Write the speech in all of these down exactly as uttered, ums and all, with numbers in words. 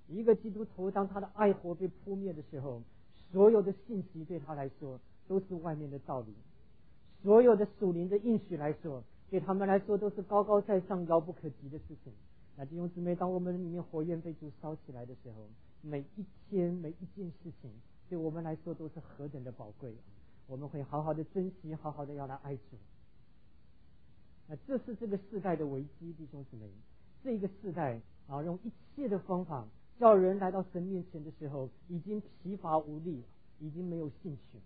一个基督徒当他的爱火被扑灭的时候，所有的信息对他来说都是外面的道理，所有的属灵的应许来说，对他们来说都是高高在上遥不可及的事情。那弟兄姊妹，当我们里面火焰被主烧起来的时候，每一天每一件事情对我们来说都是何等的宝贵，我们会好好的珍惜，好好的要来爱主。那这是这个世代的危机，弟兄姊妹，这个世代啊，用一切的方法叫人来到神面前的时候，已经疲乏无力，已经没有兴趣。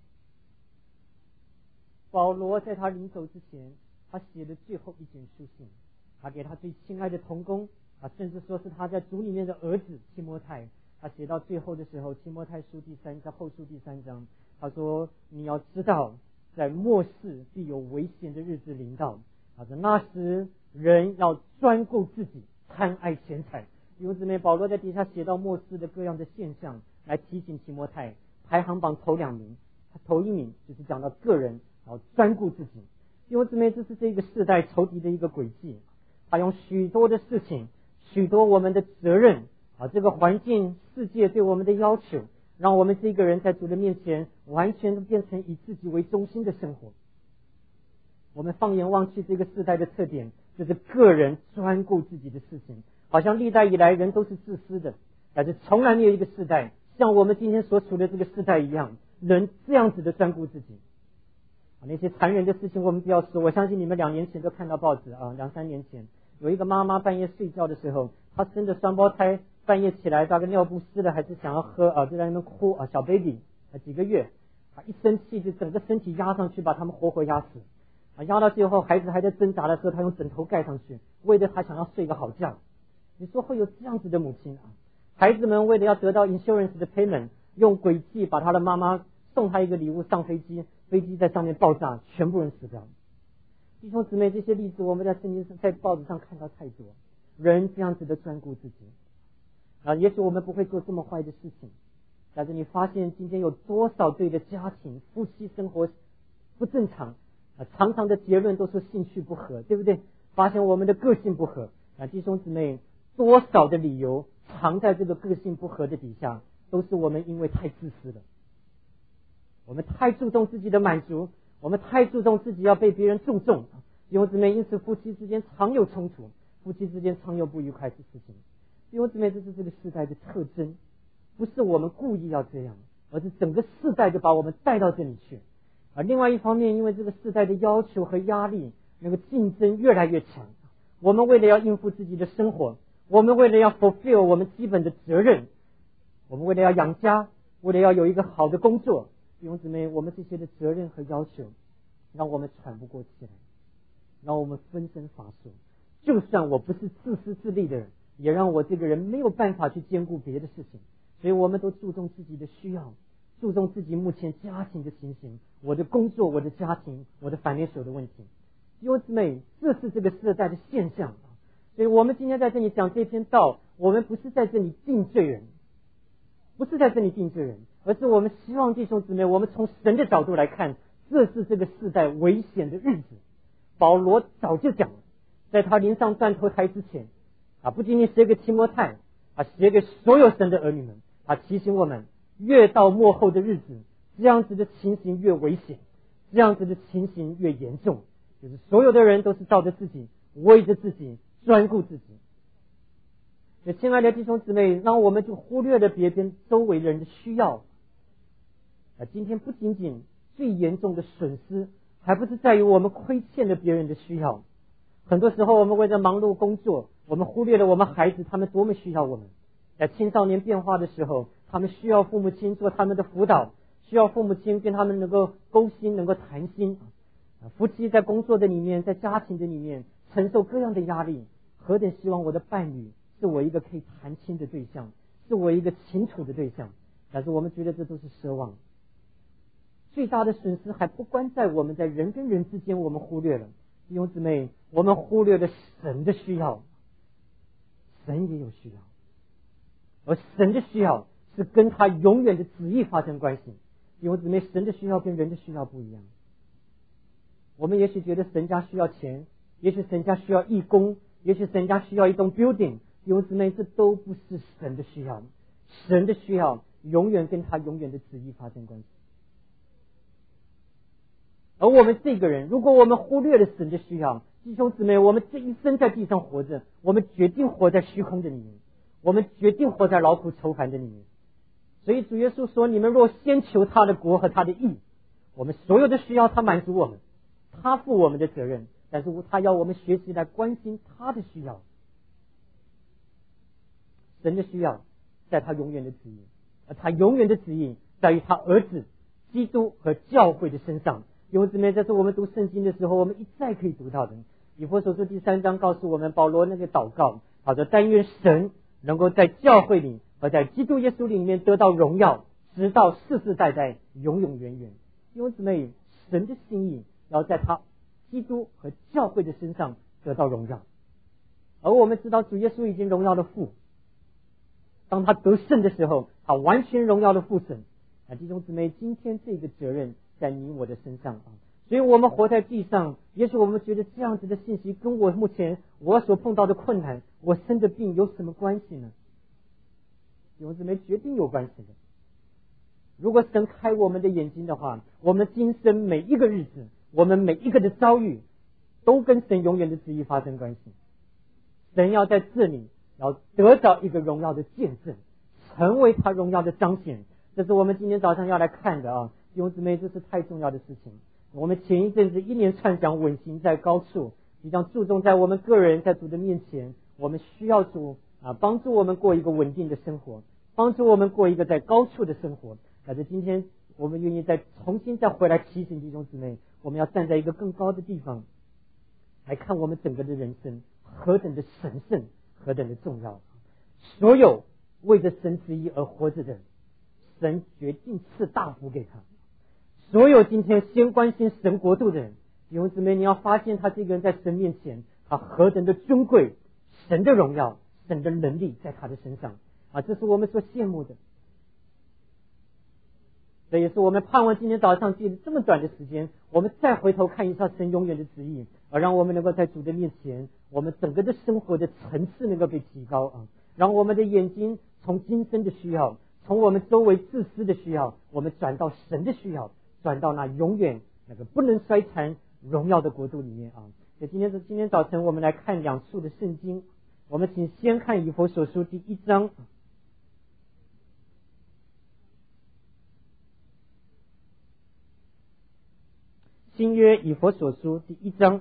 保罗在他临走之前，他写的最后一卷书信，他给他最亲爱的同工啊，甚至说是他在主里面的儿子提摩太，他写到最后的时候，提摩太书第三章后书第三章，他说你要知道，在末世必有危险的日子临到。他说那时人要专顾自己，贪爱钱财。弟兄姊妹，保罗在底下写到末世的各样的现象，来提醒提摩太，排行榜头两名，他头一名就是讲到个人要专顾自己。弟兄姊妹，这是这个世代仇敌的一个诡计，他用许多的事情，许多我们的责任啊，这个环境世界对我们的要求，让我们这个人在主的面前完全都变成以自己为中心的生活。我们放眼望去，这个世代的特点就是个人专顾自己的事情，好像历代以来人都是自私的，但是从来没有一个世代像我们今天所处的这个世代一样，人这样子的专顾自己。那些残忍的事情我们不要说，我相信你们两年前都看到报纸啊，两三年前有一个妈妈半夜睡觉的时候，她生着双胞胎，半夜起来大概尿不湿了还是想要喝啊，就在那边哭啊，小 baby 啊几个月啊，一生气就整个身体压上去，把他们活活压死啊，压到最后孩子还在挣扎的时候，他用枕头盖上去，为了他想要睡个好觉。你说会有这样子的母亲啊？孩子们为了要得到 insurance 的 payment， 用诡计把他的妈妈送他一个礼物上飞机，飞机在上面爆炸，全部人死掉。弟兄姊妹，这些例子我们在圣经上在报纸上看到太多，人这样子的专顾自己啊，也许我们不会做这么坏的事情，但是你发现今天有多少对的家庭夫妻生活不正常啊，常常的结论都是兴趣不合，对不对？发现我们的个性不合啊，弟兄姊妹，多少的理由藏在这个个性不合的底下，都是我们因为太自私了，我们太注重自己的满足，我们太注重自己要被别人注重，弟兄姊妹，因此夫妻之间常有冲突，夫妻之间常有不愉快的事情。弟兄姊妹，这是这个时代的特征，不是我们故意要这样，而是整个世代就把我们带到这里去。而另外一方面，因为这个世代的要求和压力，那个竞争越来越强，我们为了要应付自己的生活，我们为了要 fulfill 我们基本的责任，我们为了要养家，为了要有一个好的工作，弟兄姊妹，我们这些的责任和要求让我们喘不过气来，让我们分身乏术。就算我不是自私自利的人，也让我这个人没有办法去兼顾别的事情，所以我们都注重自己的需要，注重自己目前家庭的情形，我的工作，我的家庭，我的financial的问题。弟兄姊妹，这是这个时代的现象。所以我们今天在这里讲这篇道，我们不是在这里定罪人，不是在这里定罪人，而是我们希望弟兄姊妹，我们从神的角度来看，这是这个世代危险的日子。保罗早就讲了，在他临上断头台之前啊，不仅仅写给提摩太啊，写给所有神的儿女们啊，提醒我们，越到末后的日子，这样子的情形越危险，这样子的情形越严重，就是所有的人都是照着自己，为着自己，专顾自己。所以亲爱的弟兄姊妹，让我们就忽略了别边周围人的需要啊，今天不仅仅最严重的损失还不是在于我们亏欠了别人的需要，很多时候我们为了忙碌工作，我们忽略了我们孩子他们多么需要我们。在青少年变化的时候，他们需要父母亲做他们的辅导，需要父母亲跟他们能够沟心，能够谈心。夫妻在工作的里面，在家庭的里面承受各样的压力，何等希望我的伴侣是我一个可以谈心的对象，是我一个倾吐的对象，但是我们觉得这都是奢望。最大的损失还不关在我们在人跟人之间我们忽略了，弟兄姊妹，我们忽略了神的需要，神也有需要，而神的需要是跟他永远的旨意发生关系。弟兄姊妹，神的需要跟人的需要不一样。我们也许觉得神家需要钱，也许神家需要义工，也许神家需要一栋 building。弟弟兄姊妹，这都不是神的需要，神的需要永远跟他永远的旨意发生关系。而我们这个人，如果我们忽略了神的需要，弟兄姊妹，我们这一生在地上活着，我们决定活在虚空的里面，我们决定活在劳苦愁烦的里面。所以主耶稣说，你们若先求他的国和他的义，我们所有的需要他满足我们，他负我们的责任，但是他要我们学习来关心他的需要。神的需要在他永远的旨意，而他永远的旨意在于他儿子基督和教会的身上。弟兄姊妹，这是我们读圣经的时候我们一再可以读到的。以弗所书第三章告诉我们保罗那个祷告，好的，但愿神能够在教会里和在基督耶稣里面得到荣耀，直到世世代代永永远远。弟兄姊妹，神的心意要在他基督和教会的身上得到荣耀。而我们知道主耶稣已经荣耀了父，当他得胜的时候，他完全荣耀了父神。啊，弟兄姊妹，今天这个责任在你我的身上啊，所以我们活在地上，也许我们觉得这样子的信息跟我目前我所碰到的困难，我生的病有什么关系呢？弟兄姊妹，决定有关系的。如果神开我们的眼睛的话，我们今生每一个日子，我们每一个的遭遇，都跟神永远的旨意发生关系。神要在这里要得到一个荣耀的见证，成为他荣耀的彰显。这是我们今天早上要来看的啊，弟兄姊妹，这是太重要的事情。我们前一阵子一连串讲稳行在高处，比较注重在我们个人在主的面前，我们需要主啊帮助我们过一个稳定的生活，帮助我们过一个在高处的生活。但是今天我们愿意再重新再回来提醒弟兄姊妹，我们要站在一个更高的地方来看我们整个的人生何等的神圣，何等的重要。所有为着神旨意而活着的人，神决定赐大福给他。所有今天先关心神国度的人，弟兄姊妹，你要发现他这个人在神面前他何等的尊贵，神的荣耀，神的能力在他的身上啊，这是我们所羡慕的。这也是我们盼望今天早上借着这么短的时间，我们再回头看一下神永远的旨意，而让我们能够在主的面前，我们整个的生活的层次能够被提高啊，让我们的眼睛从今生的需要，从我们周围自私的需要，我们转到神的需要，转到那永远那个不能衰残荣耀的国度里面啊。所以今天是今天早晨我们来看两处的圣经，我们请先看以弗所书第一章。新约以弗所书第一章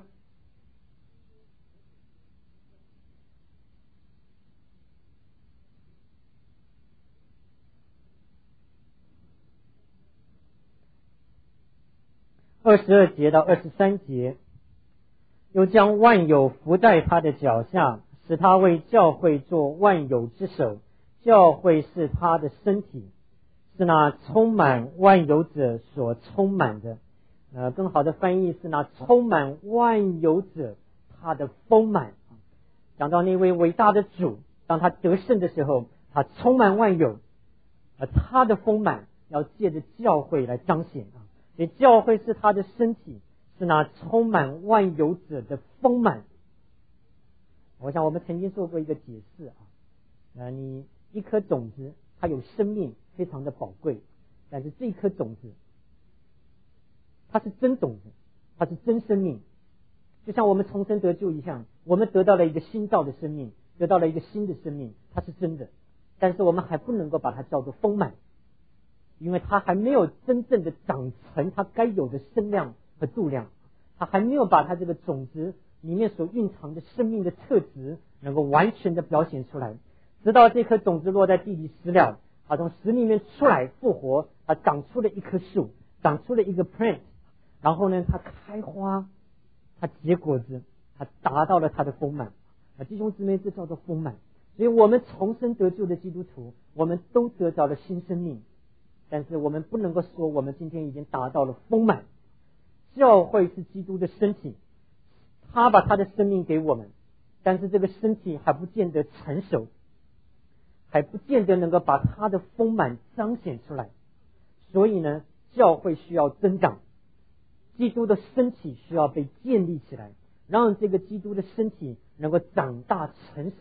二十二节到二十三节，又将万有伏在他的脚下，使他为教会做万有之首。教会是他的身体，是那充满万有者所充满的。呃，更好的翻译是那充满万有者他的丰满。讲到那位伟大的主，当他得胜的时候，他充满万有，而他的丰满要借着教会来彰显啊。所以教会是他的身体，是那充满万有者的丰满。我想我们曾经做过一个解释啊，呃，你一颗种子它有生命，非常的宝贵，但是这颗种子它是真种子，它是真生命，就像我们重生得救一样，我们得到了一个新造的生命，得到了一个新的生命，它是真的，但是我们还不能够把它叫做丰满，因为它还没有真正的长成它该有的声量和度量，它还没有把它这个种子里面所蕴藏的生命的特质能够完全的表现出来。直到这颗种子落在地里死了，它从死里面出来复活，它长出了一棵树，长出了一个 plant， 然后呢它开花，它结果子，它达到了它的丰满啊，弟兄姊妹，这叫做丰满。所以我们重生得救的基督徒，我们都得到了新生命，但是我们不能够说我们今天已经达到了丰满。教会是基督的身体，他把他的生命给我们，但是这个身体还不见得成熟，还不见得能够把他的丰满彰显出来。所以呢，教会需要增长，基督的身体需要被建立起来，让这个基督的身体能够长大成熟，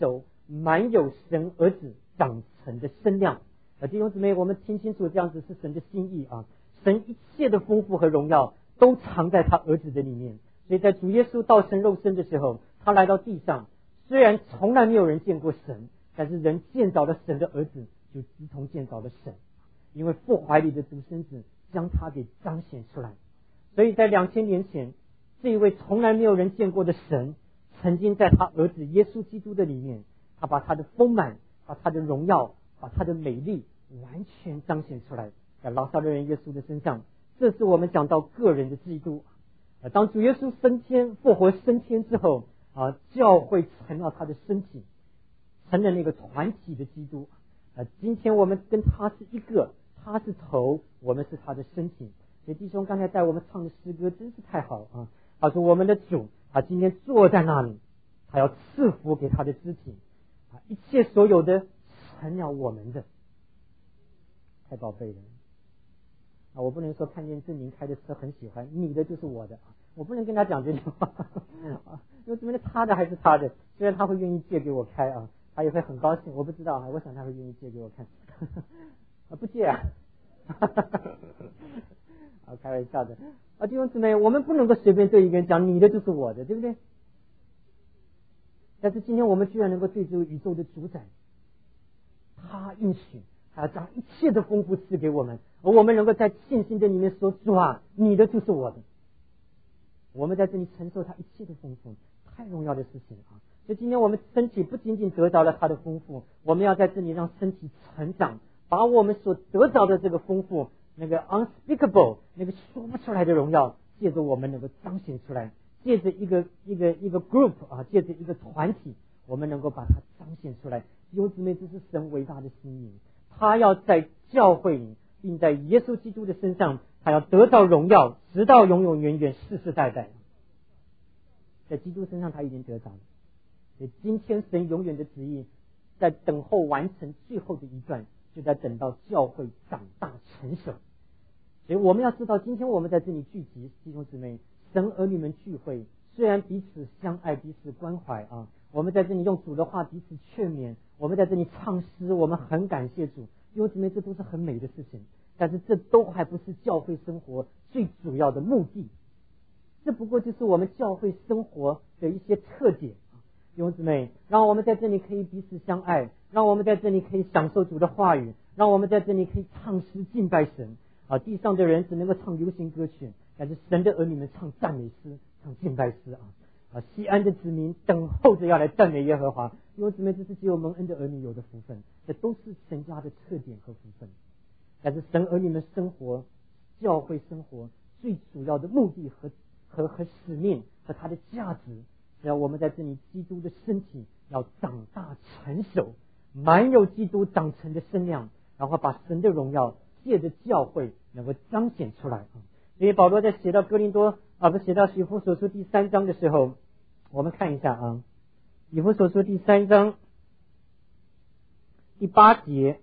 满有神儿子长成的身量。啊，弟兄姊妹，我们听清楚，这样子是神的心意啊！神一切的丰富和荣耀都藏在他儿子的里面。所以在主耶稣道成肉身的时候，他来到地上，虽然从来没有人见过神，但是人见着了神的儿子，就如同见着了神，因为父怀里的独生子将他给彰显出来。所以在两千年前，这一位从来没有人见过的神，曾经在他儿子耶稣基督的里面，他把他的丰满，把他的荣耀，把他的美丽完全彰显出来，在拉撒勒人耶稣的身上。这是我们讲到个人的基督。当主耶稣升天复活升天之后啊，教会成了他的身体，成了那个团体的基督啊。今天我们跟他是一个，他是头，我们是他的身体。所以弟兄刚才带我们唱的诗歌真是太好啊！他说我们的主啊，今天坐在那里，他要赐福给他的肢体啊，一切所有的成了我们的，太宝贝了啊！我不能说看见志明开的车很喜欢，你的就是我的啊，我不能跟他讲这句话啊，因为怎么他的还是他的，虽然他会愿意借给我开啊，他也会很高兴，我不知道啊，我想他会愿意借给我看啊，不借啊。啊，开玩笑的啊，弟兄姊妹，我们不能够随便对一个人讲你的就是我的，对不对？但是今天我们居然能够对这个宇宙的主宰，他应许他要将一切的丰富赐给我们，而我们能够在信心的里面说，主啊，你的就是我的，我们在这里承受他一切的丰富，太荣耀的事情啊！所以今天我们身体不仅仅得到了他的丰富，我们要在这里让身体成长，把我们所得到的这个丰富，那个 unspeakable 那个说不出来的荣耀，借着我们能够彰显出来，借着一个一个一个 group 啊，借着一个团体，我们能够把它彰显出来。弟兄姊妹，这是神伟大的心意，他要在教会里，并在耶稣基督的身上，他要得到荣耀，直到永永远远，世世代代。在基督身上他已经得着了，所以今天神永远的旨意在等候完成最后的一段，就在等到教会长大成熟。所以我们要知道，今天我们在这里聚集，弟兄姊妹，神儿女们聚会，虽然彼此相爱，彼此关怀啊，我们在这里用主的话彼此劝勉，我们在这里唱诗，我们很感谢主，弟兄姊妹，这都是很美的事情。但是这都还不是教会生活最主要的目的，这不过就是我们教会生活的一些特点。弟兄姊妹，让我们在这里可以彼此相爱，让我们在这里可以享受主的话语，让我们在这里可以唱诗敬拜神啊！地上的人只能够唱流行歌曲，但是神的儿女们唱赞美诗，唱敬拜诗啊！啊，西安的子民等候着要来赞美耶和华。弟兄姊妹，这是只有蒙恩的儿女有的福分，这都是神家的特点和福分。但是神儿女们生活，教会生活最主要的目的和和和使命和它的价值，只要我们在这里基督的身体要长大成熟，满有基督长成的身量，然后把神的荣耀借着教会能够彰显出来啊！所以保罗在写到哥林多啊，不写到以弗所书第三章的时候，我们看一下啊，以弗所书第三章第八节，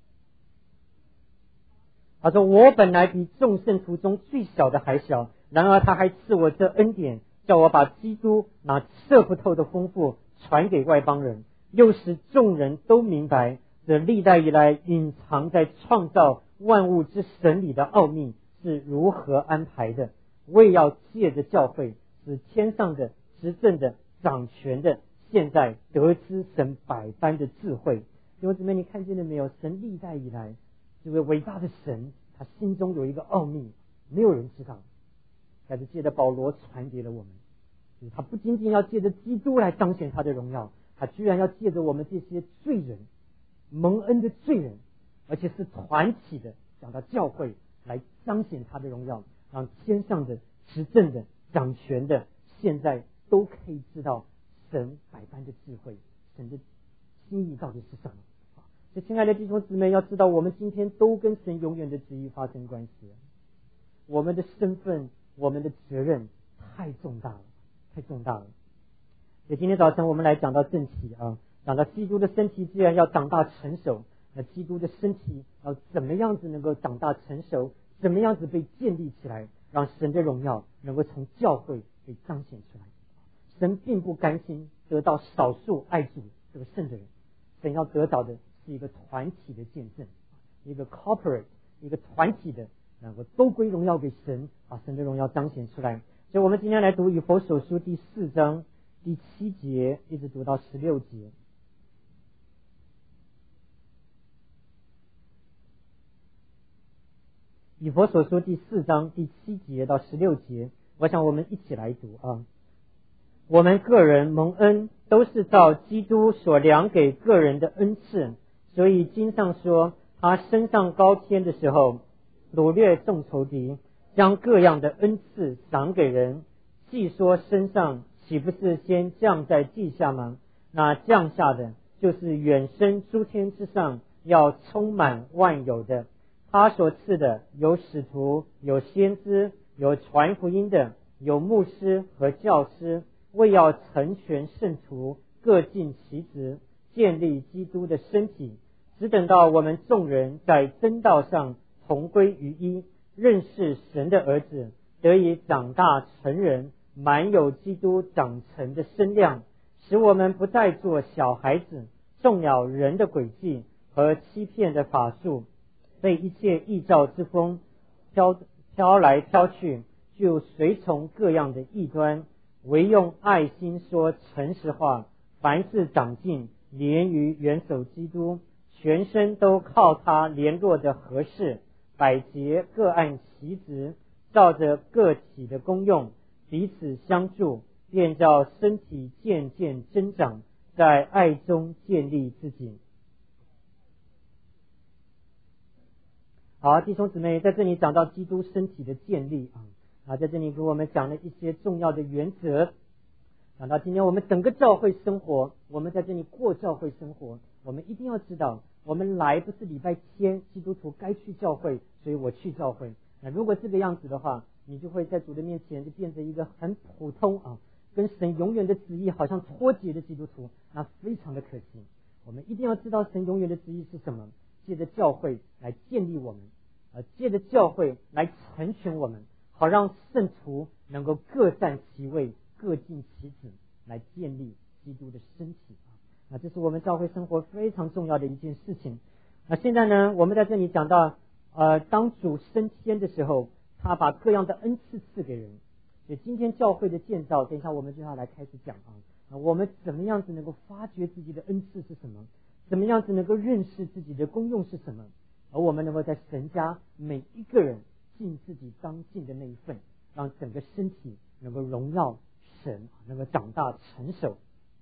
他说：“我本来比众圣徒中最小的还小，然而他还赐我这恩典，叫我把基督那测不透的丰富传给外邦人，又使众人都明白这历代以来隐藏在创造万物之神里的奥秘是如何安排的，为要借着教会，使天上的、执政的、掌权的，现在得知神百般的智慧。”弟兄姊妹，你看见了没有？神历代以来这位伟大的神，他心中有一个奥秘，没有人知道，但是借着保罗传给了我们。就是他不仅仅要借着基督来彰显他的荣耀，他居然要借着我们这些罪人，蒙恩的罪人，而且是团体的，讲到教会来彰显他的荣耀，让天上的、执政的、掌权的，现在都可以知道神百般的智慧，神的心意到底是什么。所以亲爱的弟兄姊妹，要知道我们今天都跟神永远的旨意发生关系，我们的身份、我们的责任太重大了，太重大了。所以今天早晨我们来讲到正题啊，讲到基督的身体既然要长大成熟，那基督的身体要怎么样子能够长大成熟，怎么样子被建立起来，让神的荣耀能够从教会被彰显出来。神并不甘心得到少数爱主这个圣的人， 神要得到的是一个团体的见证，一个 corporate 一个团体的能够都归荣耀给神，把神的荣耀彰显出来。所以我们今天来读以弗所书第四章第七节一直读到十六节。以弗所书第四章第七节到十六节，我想我们一起来读啊。我们个人蒙恩都是照基督所量给个人的恩赐，所以经上说，他升上高天的时候，掳掠众仇敌，将各样的恩赐赏给人。既说升上，岂不是先降在地下吗？那降下的就是远升诸天之上，要充满万有的。他所赐的有使徒，有先知，有传福音的，有牧师和教师，为要成全圣徒，各尽其职，建立基督的身体，只等到我们众人在真道上同归于一，认识神的儿子，得以长大成人，满有基督长成的身量，使我们不再做小孩子，中了人的诡计和欺骗的法术，被一切异教之风飘飘来飘去，就随从各样的异端，唯用爱心说诚实话，凡事长进，连于元首基督，全身都靠他联络的合适，百节各按其职，照着个体的功用，彼此相助，便叫身体渐渐增长，在爱中建立自己。好，弟兄姊妹，在这里讲到基督身体的建立啊，啊，在这里给我们讲了一些重要的原则。讲到今天我们整个教会生活，我们在这里过教会生活，我们一定要知道，我们来不是礼拜天，基督徒该去教会，所以我去教会。那如果这个样子的话，你就会在主的面前就变成一个很普通啊，跟神永远的旨意好像脱节的基督徒，那非常的可惜。我们一定要知道神永远的旨意是什么，借着教会来建立我们，呃，借着教会来成全我们，好让圣徒能够各占其位，各尽其职，来建立基督的身体啊。那这是我们教会生活非常重要的一件事情。那现在呢，我们在这里讲到，呃，当主升天的时候，他把各样的恩赐赐给人。所以今天教会的建造，等一下我们就要来开始讲啊，我们怎么样子能够发掘自己的恩赐是什么？怎么样子能够认识自己的功用是什么？而我们能够在神家每一个人尽自己当尽的那一份，让整个身体能够荣耀神，能够长大成熟。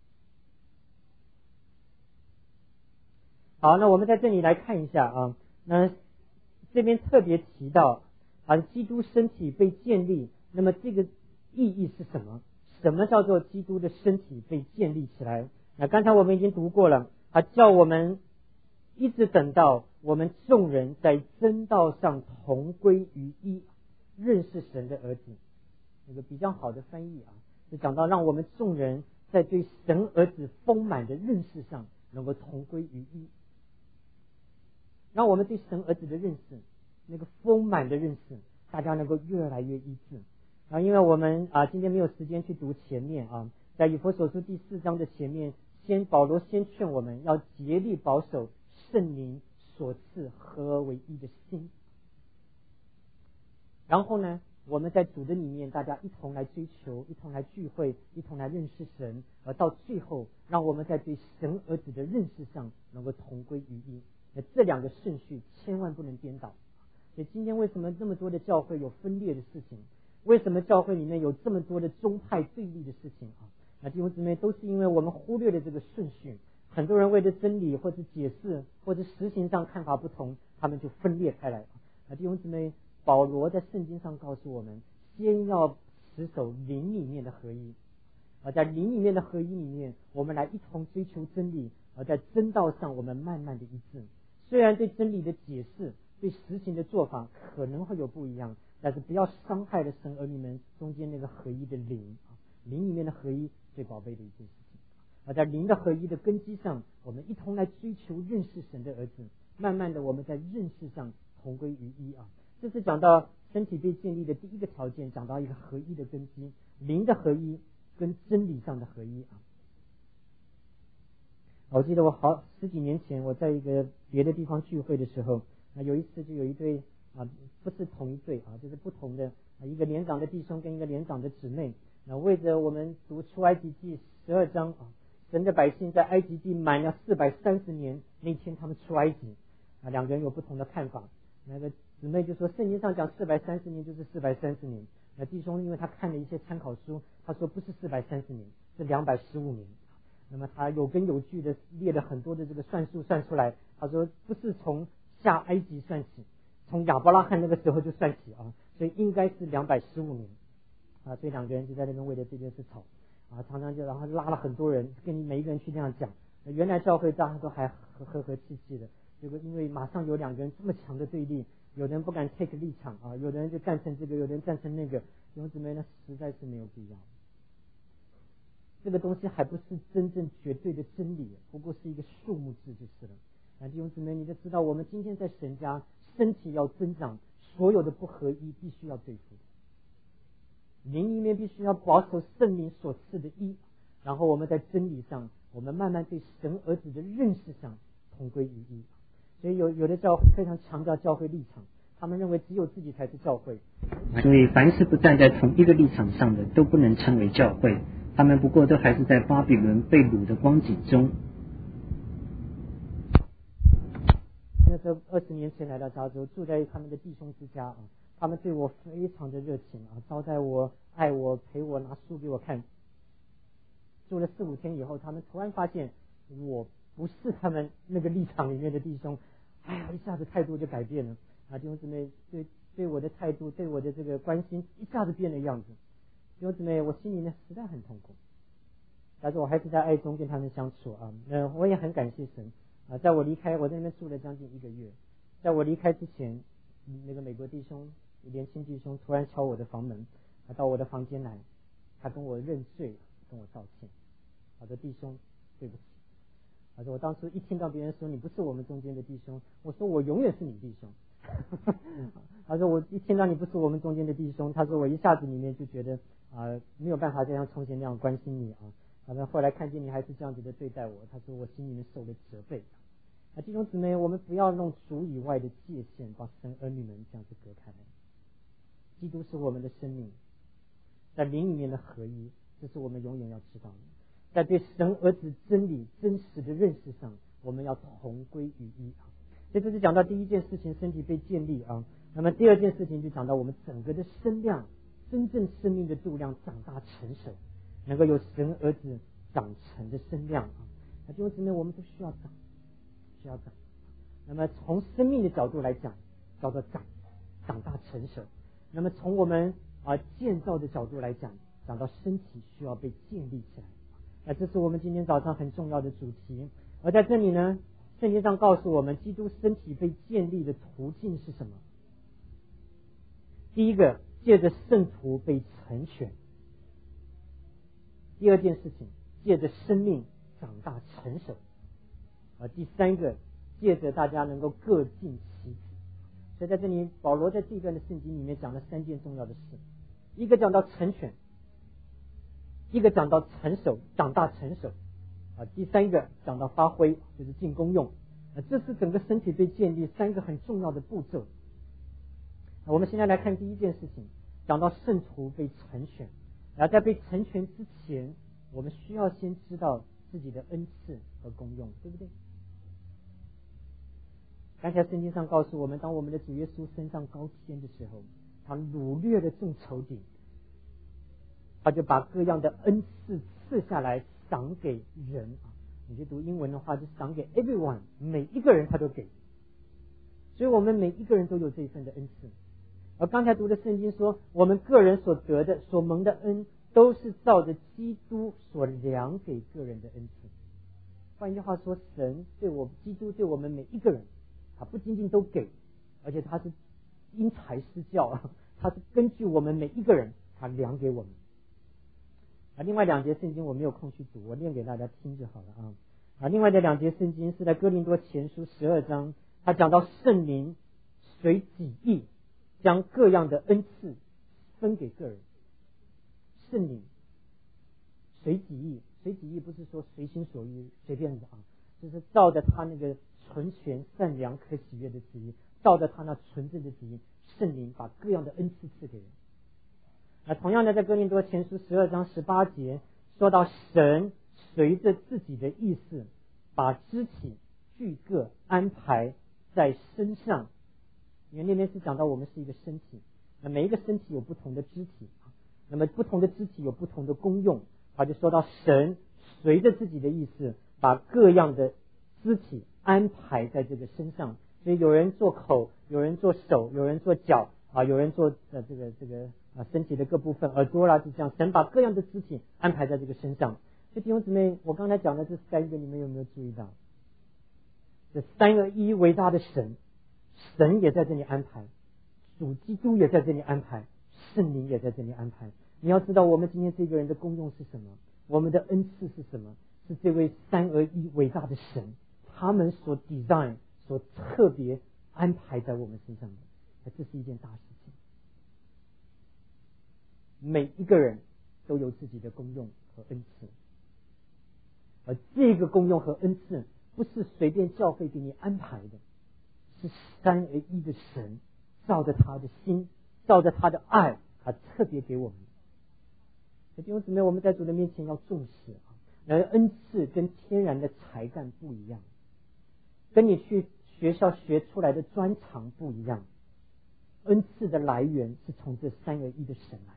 好，那我们在这里来看一下啊，那这边特别提到啊，基督身体被建立，那么这个意义是什么？什么叫做基督的身体被建立起来？那刚才我们已经读过了，啊，叫我们一直等到我们众人在真道上同归于一，认识神的儿子。那个比较好的翻译啊，是讲到让我们众人在对神儿子丰满的认识上能够同归于一，让我们对神儿子的认识，那个丰满的认识，大家能够越来越一致。啊，因为我们啊今天没有时间去读前面啊，在以弗所书第四章的前面，先保罗先劝我们要竭力保守圣灵所赐合而为一的心。然后呢，我们在主的里面，大家一同来追求，一同来聚会，一同来认识神，而到最后，让我们在对神儿子的认识上能够同归于一。那这两个顺序千万不能颠倒。所以今天为什么这么多的教会有分裂的事情？为什么教会里面有这么多的宗派对立的事情啊？那弟兄姊妹，都是因为我们忽略了这个顺序。很多人为了真理或者解释或者实行上看法不同，他们就分裂开来。那弟兄姊妹，保罗在圣经上告诉我们，先要持守灵里面的合一，而在灵里面的合一里面，我们来一同追求真理，而在真道上我们慢慢的一致。虽然对真理的解释、对实行的做法可能会有不一样，但是不要伤害了神儿女们中间那个合一的灵啊，灵里面的合一最宝贝的一件事情。而在灵的合一的根基上，我们一同来追求认识神的儿子，慢慢的我们在认识上同归于一啊。这是讲到身体被建立的第一个条件，讲到一个合一的根基，灵的合一跟真理上的合一啊。 我记得我好十几年前我在一个别的地方聚会的时候，那有一次就有一对啊，不是同一对啊，就是不同的啊，一个年长的弟兄跟一个年长的姊妹，那为着我们读出埃及记十二章啊，神的百姓在埃及地满了四百三十年，那天他们出埃及啊，两个人有不同的看法。那个姊妹就说圣经上讲四百三十年就是四百三十年，那弟兄因为他看了一些参考书，他说不是四百三十年，是两百十五年。那么他有根有据的列了很多的这个算术算出来，他说不是从下埃及算起，从亚伯拉罕那个时候就算起啊，所以应该是两百十五年啊。所以两个人就在那边为了这件事吵啊，常常就然后拉了很多人，跟每一个人去这样讲。原来教会大家都还和和和气气的，结果因为马上有两个人这么强的对立，有人不敢 take 立场啊，有的人就赞成这个，有的人赞成那个，弟兄姊妹呢实在是没有必要。这个东西还不是真正绝对的真理，不过是一个数目字就是了。啊，弟兄姊妹，你就知道我们今天在神家身体要增长，所有的不合一必须要对付，灵里面必须要保守圣灵所赐的一，然后我们在真理上，我们慢慢对神儿子的认识上同归于一。所以有有的教会非常强调教会立场，他们认为只有自己才是教会， 所以凡是不站在同一个立场上的都不能称为教会，他们不过都还是在巴比伦被掳的光景中。 那时候二十年前来到加州，住在他们的弟兄之家啊，他们对我非常的热情啊，招待我、爱我、陪我、拿书给我看。住了四五天以后，他们突然发现我不是他们那个立场里面的弟兄，哎呀，一下子态度就改变了啊！弟兄姊妹对对我的态度、对我的这个关心，一下子变了样子。弟兄姊妹，我心里面实在很痛苦，但是我还是在爱中跟他们相处啊。那我也很感谢神啊，在我离开，我在那边住了将近一个月，在我离开之前，那个美国弟兄、年轻弟兄突然敲我的房门，啊，到我的房间来，他跟我认罪，跟我道歉。他说：“弟兄，对不起。”他说：“我当初一听到别人说你不是我们中间的弟兄，我说我永远是你弟兄。”他说：“我一听到你不是我们中间的弟兄，他说我一下子里面就觉得啊、呃、没有办法这样从前那样关心你啊。他说后来看见你还是这样子的对待我，他说我心里面受了责备。啊，弟兄姊妹，我们不要弄主以外的界限，把神儿女们这样子隔开来。基督是我们的生命，在灵里面的合一，这是我们永远要知道的。在对神儿子真理真实的认识上，我们要同归于一啊。所以这是讲到第一件事情，身体被建立啊。那么第二件事情就讲到我们整个的身量，真正生命的度量长大成熟，能够有神儿子长成的身量啊。那弟兄姊妹，我们都需要长，需要长。那么从生命的角度来讲，叫做长，长大成熟。那么从我们啊建造的角度来讲，讲到身体需要被建立起来。那这是我们今天早上很重要的主题。而在这里呢，圣经上告诉我们，基督身体被建立的途径是什么？第一个，借着圣徒被成全；第二件事情，借着生命长大成熟；而第三个，借着大家能够各尽其职。所以在这里，保罗在这一段的圣经里面讲了三件重要的事：一个讲到成全，一个讲到成熟，长大成熟啊，第三个讲到发挥，就是进功用啊，这是整个身体被建立三个很重要的步骤。我们现在来看第一件事情，讲到圣徒被成全，然后在被成全之前，我们需要先知道自己的恩赐和功用，对不对？刚才圣经上告诉我们，当我们的主耶稣升上高天的时候，他掳掠了众仇敌，他就把各样的恩赐赐下来赏给人啊。你去读英文的话，就赏给 everyone， 每一个人他都给。所以我们每一个人都有这一份的恩赐。而刚才读的圣经说，我们个人所得的、所蒙的恩，都是照着基督所量给个人的恩赐。换句话说，神对我基督对我们每一个人，他不仅仅都给，而且他是因材施教，他是根据我们每一个人，他量给我们。啊，另外两节圣经我没有空去读，我念给大家听就好了啊。啊，另外的两节圣经是在哥林多前书十二章，他讲到圣灵随己意将各样的恩赐分给个人。圣灵随己意，随己意不是说随心所欲随便的啊， 就是照着他那个纯全、善良、可喜悦的旨意，照着他那纯正的旨意，圣灵把各样的恩赐赐给人。那同样的，在哥林多前书十二章十八节说到，神随着自己的意思，把肢体俱各安排在身上。因为那边是讲到我们是一个身体，那每一个身体有不同的肢体，那么不同的肢体有不同的功用，他就说到神随着自己的意思，把各样的肢体安排在这个身上。所以有人做口，有人做手，有人做脚啊，有人做呃这个这个啊身体的各部分，耳朵啦，就这样，神把各样的肢体安排在这个身上。所以弟兄姊妹，我刚才讲的这三个，你们有没有注意到？这三个一伟大的神，神也在这里安排，主基督也在这里安排，圣灵也在这里安排。你要知道，我们今天这个人的功用是什么？我们的恩赐是什么？是这位三而一伟大的神，他们所 design 所特别安排在我们身上的，这是一件大事情。每一个人都有自己的功用和恩赐，而这个功用和恩赐不是随便教会给你安排的，是三而一的神照着他的心，照着他的爱，他特别给我们。弟兄姊妹，我们在主的面前要重视啊，那恩赐跟天然的才干不一样，跟你去学校学出来的专长不一样。恩赐的来源是从这三而一的神来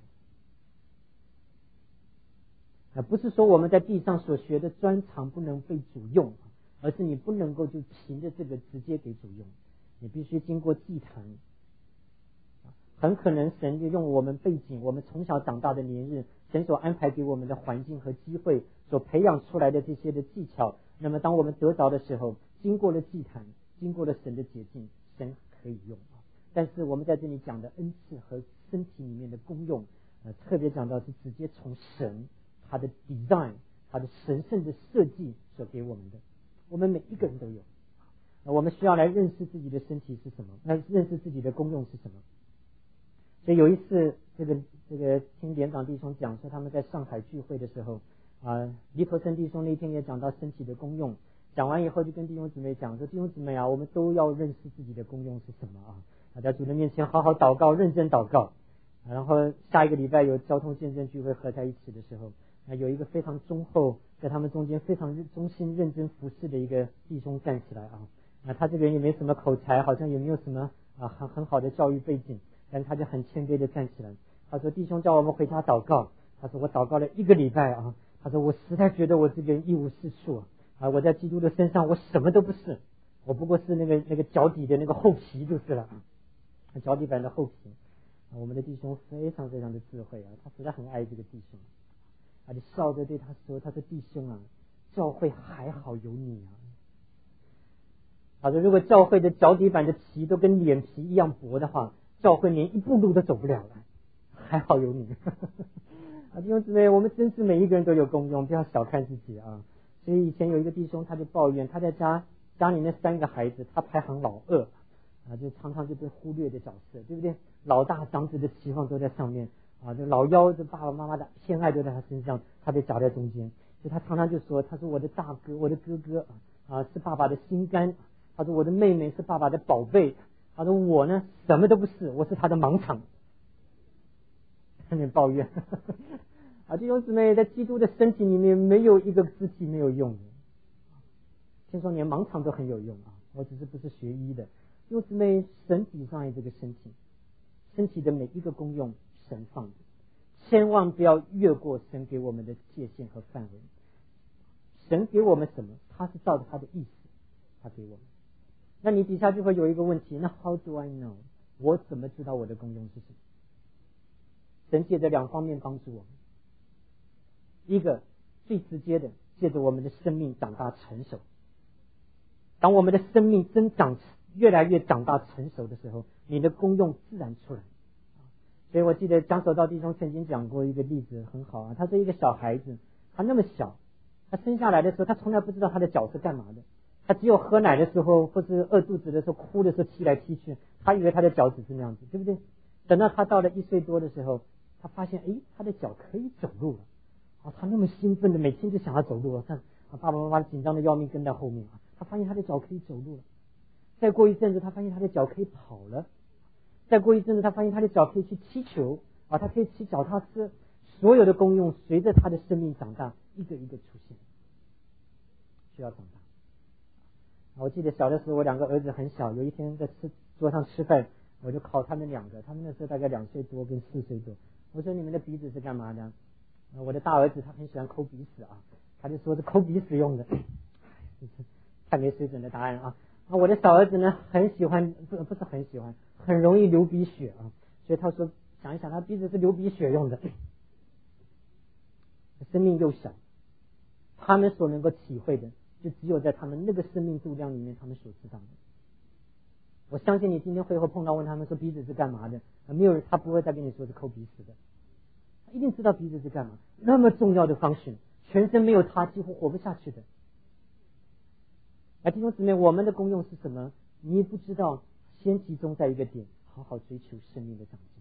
的，不是说我们在地上所学的专长不能被主用，而是你不能够就凭着这个直接给主用，你必须经过祭坛。很可能神就用我们背景，我们从小长大的年日，神所安排给我们的环境和机会，所培养出来的这些的技巧，那么当我们得着的时候，经过了祭坛，经过了神的洁净，神可以用。但是我们在这里讲的恩赐和身体里面的功用，呃，特别讲到是直接从神他的 design 他的神圣的设计所给我们的，我们每一个人都有。我们需要来认识自己的身体是什么，来认识自己的功用是什么。所以有一次，这个这个听连长弟兄讲说，他们在上海聚会的时候，啊，黎头生弟兄那天也讲到身体的功用。讲完以后，就跟弟兄姊妹讲说，弟兄姊妹啊，我们都要认识自己的功用是什么啊！啊，在主的面前好好祷告，认真祷告。然后下一个礼拜有交通见证聚会合在一起的时候，啊，有一个非常忠厚，在他们中间非常忠心认真服侍的一个弟兄站起来啊，啊，他这个人也没什么口才，好像也没有什么啊很很好的教育背景。但他就很谦卑的站起来，他说弟兄叫我们回家祷告，他说我祷告了一个礼拜啊，他说我实在觉得我这个人一无是处啊，我在基督的身上我什么都不是，我不过是那个那个脚底的那个厚皮就是了，脚底板的厚皮。我们的弟兄非常非常的智慧啊，他实在很爱这个弟兄，他就笑着对他说，他说弟兄啊，教会还好有你啊。他说如果教会的脚底板的皮都跟脸皮一样薄的话，教会连一步路都走不了了，还好有你。啊，弟兄姊妹，我们真是每一个人都有功用，不要小看自己啊。所以以前有一个弟兄，他就抱怨他在家家里面三个孩子，他排行老二啊，就常常就被忽略的角色，对不对？老大长子的期望都在上面啊，就老幺的爸爸妈妈的偏爱都在他身上，他被夹在中间。所以他常常就说，他说我的大哥，我的哥哥啊是爸爸的心肝，他说我的妹妹是爸爸的宝贝。他说我呢什么都不是，我是他的盲场。有点抱怨啊，弟兄姊妹，在基督的身体里面没有一个肢体没有用的，听说连盲场都很有用啊，我只是不是学医的。弟兄姊妹，神底上这个身体，身体的每一个功用神放的，千万不要越过神给我们的界限和范围。神给我们什么，他是照着他的意思他给我们。那你底下就会有一个问题，那 how do I know？ 我怎么知道我的功用是什么？神借着两方面帮助我们，一个最直接的，借着我们的生命长大成熟。当我们的生命增长越来越长大成熟的时候，你的功用自然出来。所以我记得江守道弟兄曾经讲过一个例子很好啊，他说一个小孩子，他那么小，他生下来的时候他从来不知道他的脚是干嘛的，他只有喝奶的时候或是饿肚子的时候哭的时候踢来踢去，他以为他的脚只是那样子，对不对？等到他到了一岁多的时候，他发现诶他的脚可以走路了，哦，他那么兴奋的每天就想要走路，他啊，爸爸妈妈紧张的要命跟在后面啊。他发现他的脚可以走路了，再过一阵子他发现他的脚可以跑了，再过一阵子他发现他的脚可以去踢球啊，他可以骑脚踏车，所有的功用随着他的生命长大一个一个出现，需要长大。我记得小的时候我两个儿子很小，有一天在吃桌上吃饭，我就考他们两个，他们那时候大概两岁多跟四岁多，我说你们的鼻子是干嘛的？我的大儿子他很喜欢抠鼻屎啊，他就说是抠鼻屎用的，太没水准的答案啊！啊，我的小儿子呢很喜欢，不不是很喜欢，很容易流鼻血啊，所以他说想一想，他鼻子是流鼻血用的。生命又小，他们所能够体会的，就只有在他们那个生命度量里面，他们所知道的。我相信你今天会后碰到问他们说鼻子是干嘛的，没有人他不会再跟你说是抠鼻屎的，他一定知道鼻子是干嘛，那么重要的方式，全身没有它几乎活不下去的。而弟兄姊妹，我们的功用是什么？你不知道，先集中在一个点，好好追求生命的长进。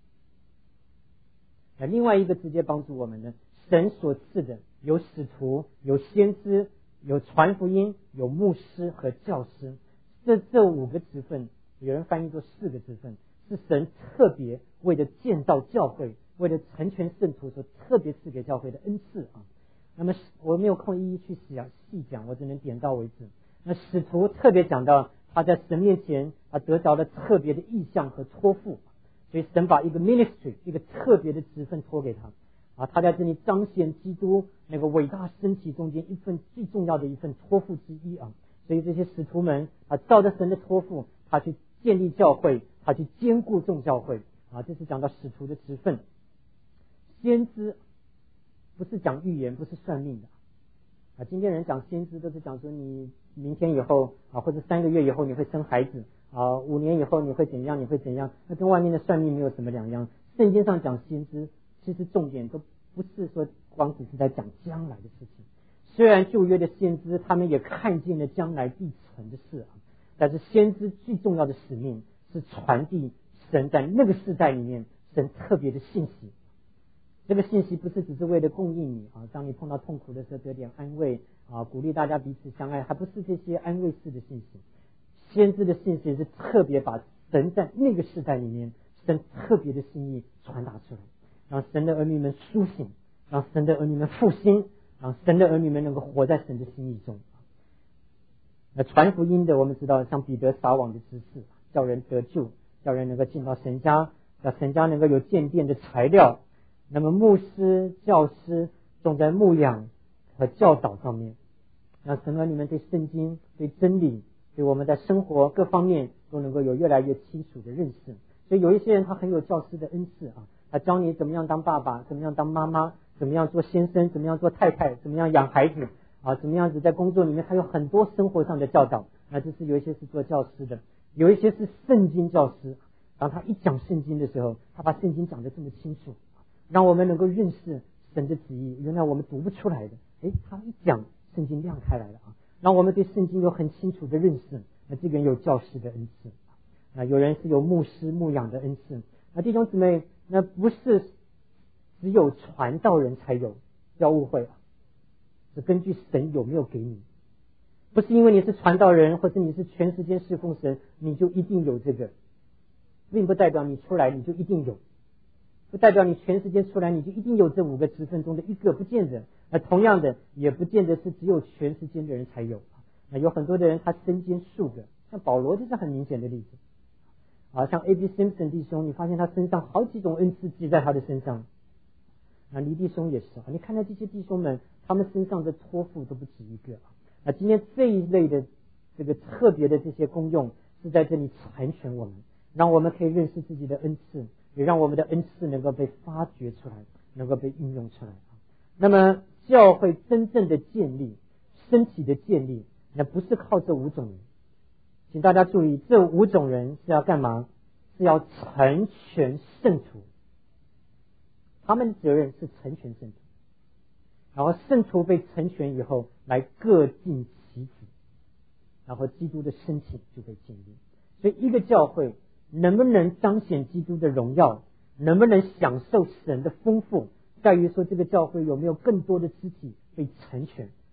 那另外一个直接帮助我们的，神所赐的有使徒，有先知，有传福音，有牧师和教师，这这五个职分，有人翻译作四个职分，是神特别为了建造教会，为了成全圣徒所特别赐给教会的恩赐啊。那么我没有空一一去细细讲，我只能点到为止。那使徒特别讲到他在神面前啊得着了特别的意向和托付，所以神把一个 ministry 一个特别的职分托给他啊，他在这里彰显基督那个伟大身体中间一份最重要的一份托付之一啊。所以这些使徒们啊，照着神的托付，他去建立教会，他去兼顾众教会啊，这是讲到使徒的职分。先知不是讲预言，不是算命的啊。今天人讲先知都是讲说你明天以后啊，或者三个月以后你会生孩子啊，五年以后你会怎样，你会怎样，那跟外面的算命没有什么两样。圣经上讲先知，其实重点都不是说光只是在讲将来的事情。虽然旧约的先知他们也看见了将来必成的事啊，但是先知最重要的使命是传递神在那个时代里面神特别的信息。这个信息不是只是为了供应你啊，当你碰到痛苦的时候得点安慰啊，鼓励大家彼此相爱，还不是这些安慰式的信息。先知的信息是特别把神在那个时代里面神特别的心意传达出来，让神的儿女们苏醒，让神的儿女们复兴，让神的儿女们能够活在神的心意中。那传福音的，我们知道像彼得撒网的知识，叫人得救，叫人能够进到神家，让神家能够有建殿的材料。那么牧师、教师重在牧养和教导上面，让神儿女们对圣经、对真理、对我们在生活各方面都能够有越来越清楚的认识。所以有一些人他很有教师的恩赐啊，他教你怎么样当爸爸，怎么样当妈妈，怎么样做先生，怎么样做太太，怎么样养孩子啊，怎么样子在工作里面他有很多生活上的教导。那这是有一些是做教师的，有一些是圣经教师，当他一讲圣经的时候，他把圣经讲得这么清楚，让我们能够认识神的旨意，原来我们读不出来的，诶，他一讲圣经亮开来了啊，让我们对圣经有很清楚的认识。那这个人有教师的恩赐啊，有人是有牧师牧养的恩赐。那弟兄姊妹，那不是只有传道人才有，不要误会啊，是根据神有没有给你，不是因为你是传道人或者你是全时间侍奉神你就一定有这个，并不代表你出来你就一定有，不代表你全时间出来你就一定有这五个职分中的一个，不见得。那同样的也不见得是只有全时间的人才有。那有很多的人他身兼数个，像保罗就是很明显的例子啊，像 A B Simpson 弟兄，你发现他身上好几种恩赐记在他的身上。那黎弟兄也是啊，你看到这些弟兄们他们身上的托付都不止一个啊。那今天这一类的这个特别的这些功用是在这里成全我们，让我们可以认识自己的恩赐，也让我们的恩赐能够被发掘出来，能够被运用出来。那么教会真正的建立，身体的建立，那不是靠这五种人。请大家注意，这五种人是要干嘛？是要成全圣徒，他们的责任是成全圣徒，然后圣徒被成全以后来各尽其职，然后基督的身体就被建立。所以一个教会能不能彰显基督的荣耀，能不能享受神的丰富，在于说这个教会有没有更多的肢体被成全，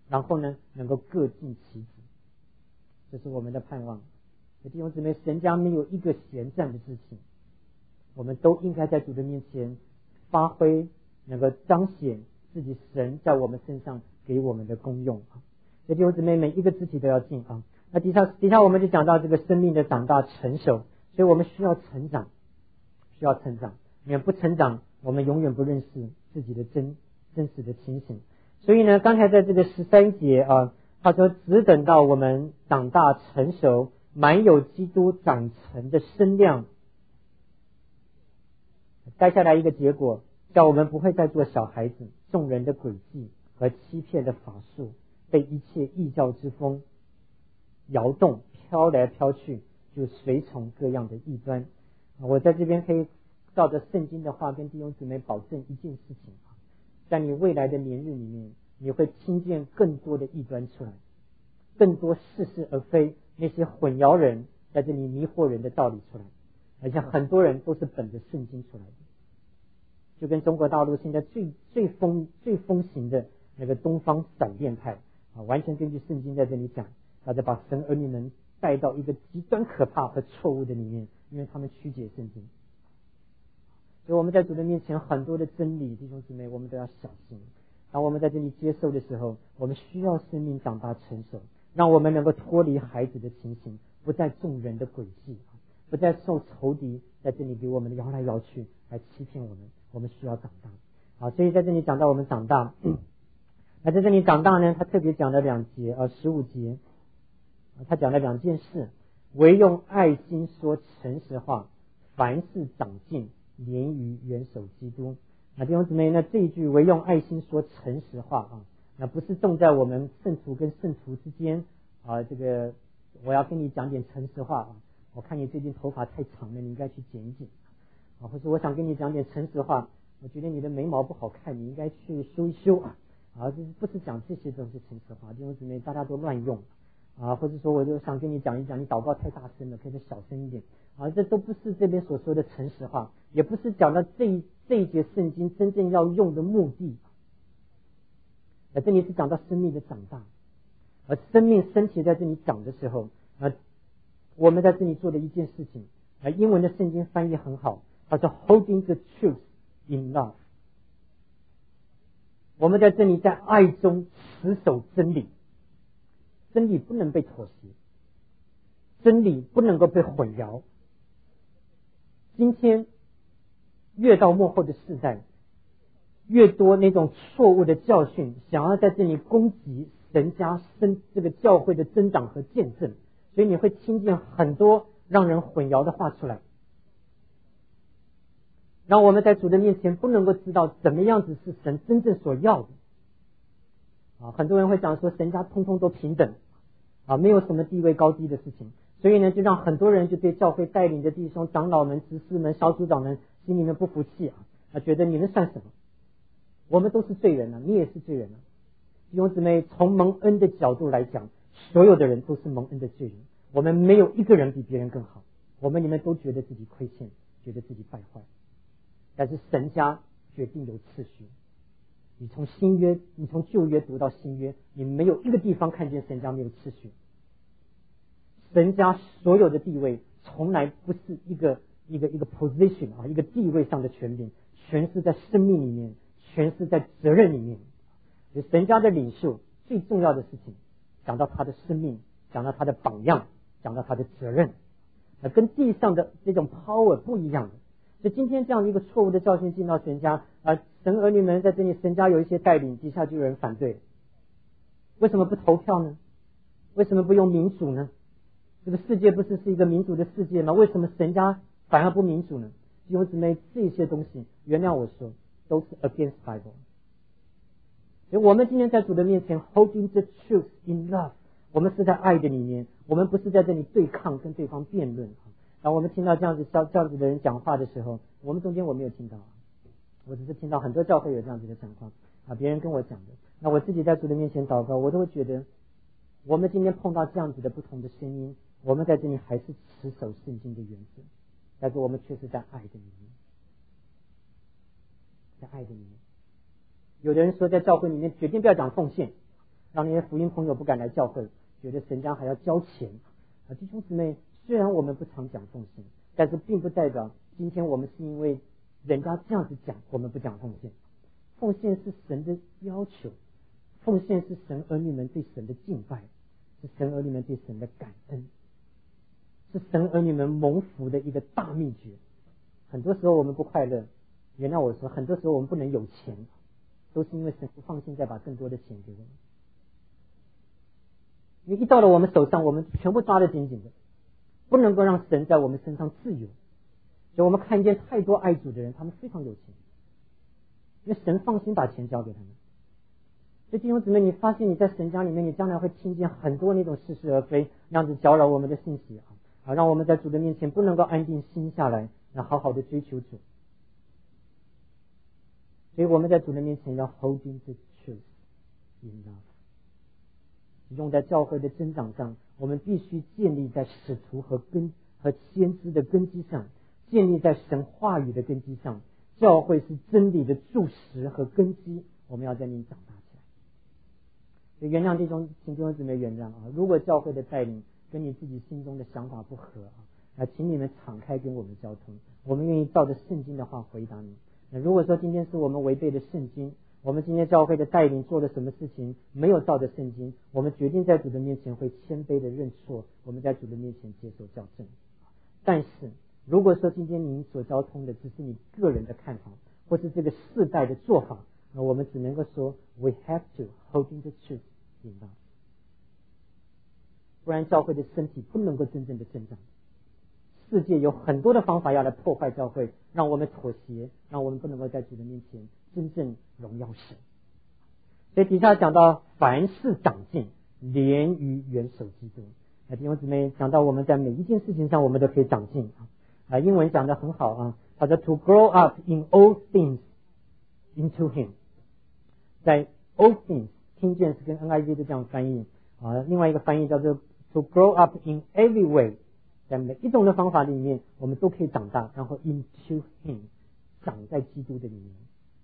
然后呢能够各尽其职，这是我们的盼望。弟兄姊妹，神家没有一个闲站的事情，我们都应该在主的面前发挥，能够彰显自己神在我们身上给我们的功用啊。所以弟兄姊妹，每一个肢体都要尽啊。那底下底下我们就讲到这个生命的长大成熟，所以我们需要成长，需要成长。你们不成长，我们永远不认识自己的真真实的情形。所以呢，刚才在这个十三节啊，他说只等到我们长大成熟，满有基督长成的身量，带下来一个结果，叫我们不会再做小孩子，众人的诡计和欺骗的法术，被一切异教之风摇动，飘来飘去，就随从各样的异端。我在这边可以照着圣经的话跟弟兄姊妹保证一件事情，在你未来的年日里面，你会听见更多的异端出来，更多似是而非，那些混淆人在这里迷惑人的道理出来，而且很多人都是本着圣经出来的，就跟中国大陆现在最最风最风行的那个东方闪电派啊，完全根据圣经在这里讲，大家把神儿女们带到一个极端可怕和错误的里面，因为他们曲解圣经。所以我们在主的面前，很多的真理，弟兄姊妹，我们都要小心。当我们在这里接受的时候，我们需要生命长大成熟，让我们能够脱离孩子的情形，不再众人的诡计，不再受仇敌在这里给我们摇来摇去来欺骗我们。我们需要长大。好，所以在这里讲到我们长大，嗯、那在这里长大呢，他特别讲了两节啊，十五节，他讲了两件事：唯用爱心说诚实话，凡事长进，连于元首基督。那弟兄姊妹，那这一句唯用爱心说诚实话啊，那不是重在我们圣徒跟圣徒之间啊，这个我要跟你讲点诚实话啊，我看你最近头发太长了，你应该去剪一剪啊，或者我想跟你讲点诚实话，我觉得你的眉毛不好看，你应该去修一修啊，啊，这不是讲这些都是诚实话，弟兄姊妹大家都乱用啊，或者说我就想跟你讲一讲，你祷告太大声了，可以小声一点啊，这都不是这边所说的诚实话，也不是讲到这一这一节圣经真正要用的目的。那这里是讲到生命的长大，而生命身体在这里长的时候，啊，我们在这里做的一件事情，啊，英文的圣经翻译很好，它说 holding the truth in love。我们在这里在爱中持守真理。真理不能被妥协，真理不能够被混淆。今天越到末后的世代，越多那种错误的教训，想要在这里攻击神家生这个教会的增长和见证，所以你会听见很多让人混淆的话出来，让我们在主的面前不能够知道怎么样子是神真正所要的。啊，很多人会讲说神家通通都平等啊，没有什么地位高低的事情，所以呢，就让很多人就对教会带领的弟兄、长老们、执事们、小组长们心里面不服气啊，啊，觉得你们算什么？我们都是罪人啊，你也是罪人啊。弟兄姊妹，从蒙恩的角度来讲，所有的人都是蒙恩的罪人，我们没有一个人比别人更好，我们里面都觉得自己亏欠，觉得自己败坏，但是神家决定有次序。你从新约，你从旧约读到新约，你没有一个地方看见神家没有次序。神家所有的地位从来不是一个一个一个 position 啊，一个地位上的权柄，全是在生命里面，全是在责任里面。所以神家的领袖最重要的事情，讲到他的生命，讲到他的榜样，讲到他的责任，那跟地上的这种 power 不一样的。所以今天这样一个错误的教训进到神家啊，神儿女们在这里，神家有一些带领，底下就有人反对。为什么不投票呢？为什么不用民主呢？这个世界不是是一个民主的世界吗？为什么神家反而不民主呢？弟兄姊妹，这些东西，原谅我说，都是 against Bible。所以我们今天在主的面前 holding the truth in love， 我们是在爱的里面，我们不是在这里对抗跟对方辩论。当我们听到这样子教教子的人讲话的时候，我们中间我没有听到，我只是听到很多教会有这样子的讲话啊，别人跟我讲的。那我自己在主的面前祷告，我都会觉得，我们今天碰到这样子的不同的声音，我们在这里还是持守圣经的原则，但是我们却是在爱的里面，在爱的里面。有的人说在教会里面决定不要讲奉献让那些福音朋友不敢来教会，觉得神家还要交钱啊。弟兄姊妹，虽然我们不常讲奉献，但是并不代表今天我们是因为人家这样子讲，我们不讲奉献。奉献是神的要求，奉献是神儿女们对神的敬拜，是神儿女们对神的感恩，是神儿女们蒙福的一个大秘诀。很多时候我们不快乐，原谅我说，很多时候我们不能有钱，都是因为神不放心再把更多的钱给我们。因为一到了我们手上，我们全部抓得紧紧的，不能够让神在我们身上自由。所以我们看见太多爱主的人，他们非常有钱，因为神放心把钱交给他们。所以弟兄姊妹，你发现你在神家里面，你将来会听见很多那种似是而非、那样子搅扰我们的信息啊，啊，让我们在主的面前不能够安定心下来，要好好的追求主。所以我们在主的面前要 holding the truth in love。用在教会的增长上，我们必须建立在使徒和根和先知的根基上，建立在神话语的根基上。教会是真理的柱石和根基，我们要在里长大起来。所以原谅弟兄，请弟兄姊妹原谅啊！如果教会的带领跟你自己心中的想法不合啊，那请你们敞开跟我们交通，我们愿意照着圣经的话回答你。那如果说今天是我们违背了圣经，我们今天教会的带领做了什么事情没有照着圣经，我们决定在主的面前会谦卑的认错，我们在主的面前接受校正。但是如果说今天您所交通的只是你个人的看法，或是这个世代的做法，那我们只能够说 we have to holding the truth in love， 不然教会的身体不能够真正的增长。世界有很多的方法要来破坏教会，让我们妥协，让我们不能够在主的面前真正荣耀神。所以底下讲到凡事长进，连于元首基督。那弟兄姊妹讲到我们在每一件事情上我们都可以长进啊。啊，英文讲得很好啊，他说 to grow up in all things into him， 在 all things 听见是跟 N I V 都这样翻译啊，另外一个翻译叫做 to grow up in every way， 在每一种的方法里面我们都可以长大，然后 into him 长在基督的里面。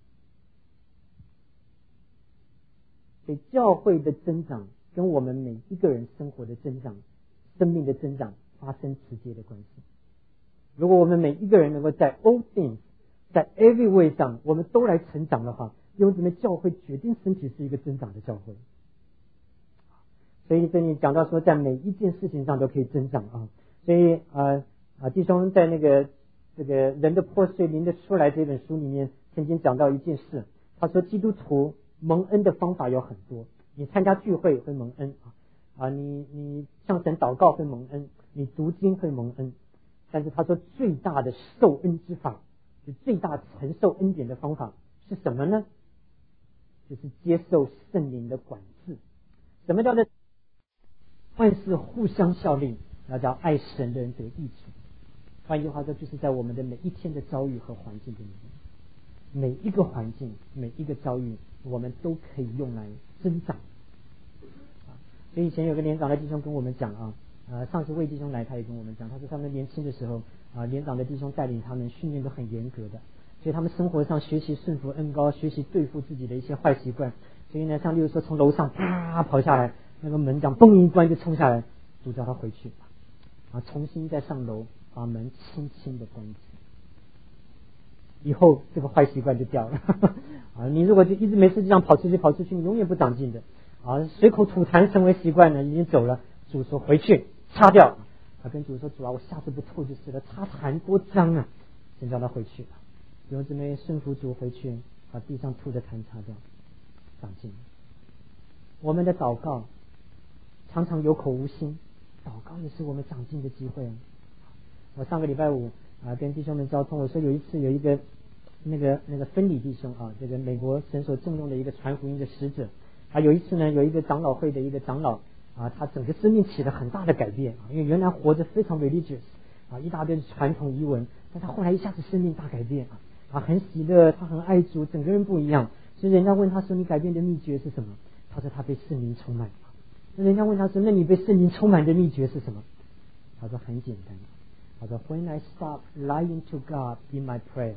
所以教会的增长跟我们每一个人生活的增长、生命的增长发生直接的关系。如果我们每一个人能够在 all things 在 every way 上我们都来成长的话，弟兄姊妹，教会决定身体是一个增长的教会。所以这里讲到说在每一件事情上都可以增长啊。所以呃啊弟兄在那个这个人的破碎灵的出来这本书里面曾经讲到一件事，他说基督徒蒙恩的方法有很多，你参加聚会会蒙恩啊，啊你你向神祷告会蒙恩，你读经会蒙恩。但是他说最大的受恩之法，就最大承受恩典的方法是什么呢？就是接受圣灵的管制。什么叫做万事互相效力，那叫爱神的人得益处。换句话说，就是在我们的每一天的遭遇和环境里面，每一个环境每一个遭遇我们都可以用来增长。所以以前有个年长的弟兄跟我们讲啊，呃，上次魏弟兄来，他也跟我们讲，他说他们年轻的时候啊，年长的弟兄带领他们，训练都很严格的，所以他们生活上学习顺服恩膏，学习对付自己的一些坏习惯。所以呢，像例如说从楼上啪跑下来，那个门这样嘣一关就冲下来，主叫他回去啊，重新再上楼，把门轻轻的关紧，以后这个坏习惯就掉了啊！你如果就一直没事这样跑出去跑出去，你永远不长进的啊！随口吐痰成为习惯了，已经走了。主说回去擦掉，他跟主说主啊，我下次不吐就是了，擦痰多脏啊！先叫他回去，有姊妹顺服主回去，把地上吐的痰擦掉，长进。我们的祷告常常有口无心，祷告也是我们长进的机会啊！我上个礼拜五啊跟弟兄们交通，我说有一次有一个那个那个芬里弟兄啊，这个美国神所重用的一个传福音的使者啊，有一次呢有一个长老会的一个长老。啊，他整个生命起了很大的改变啊！因为原来活着非常 religious 啊，一大堆传统遗文，但他后来一下子生命大改变啊，啊，很喜乐，他很爱主，整个人不一样。所以人家问他说：“你改变的秘诀是什么？”他说：“他被圣灵充满。”那人家问他说：“那你被圣灵充满的秘诀是什么？”他说：“很简单。”他说 ：“When I stop lying to God in my prayer，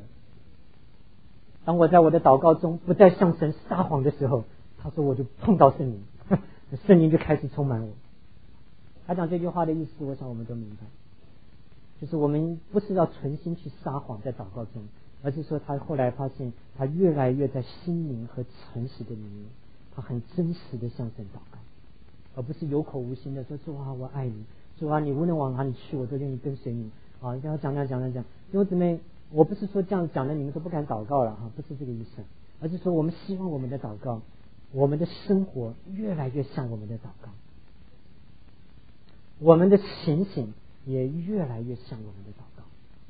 当我在我的祷告中不再向神撒谎的时候，他说我就碰到圣灵。” 圣灵就开始充满我。他讲这句话的意思，我想我们都明白，就是我们不是要存心去撒谎在祷告中，而是说他后来发现他越来越在心灵和诚实的里面，他很真实的向神祷告，而不是有口无心的说主啊我爱你，主啊你无论往哪里去我都愿意跟随你啊，你要讲讲讲讲讲。弟兄姊妹，我不是说这样讲的你们都不敢祷告了哈，不是这个意思，而是说我们希望我们的祷告，我们的生活越来越像我们的祷告，我们的情形也越来越像我们的祷告。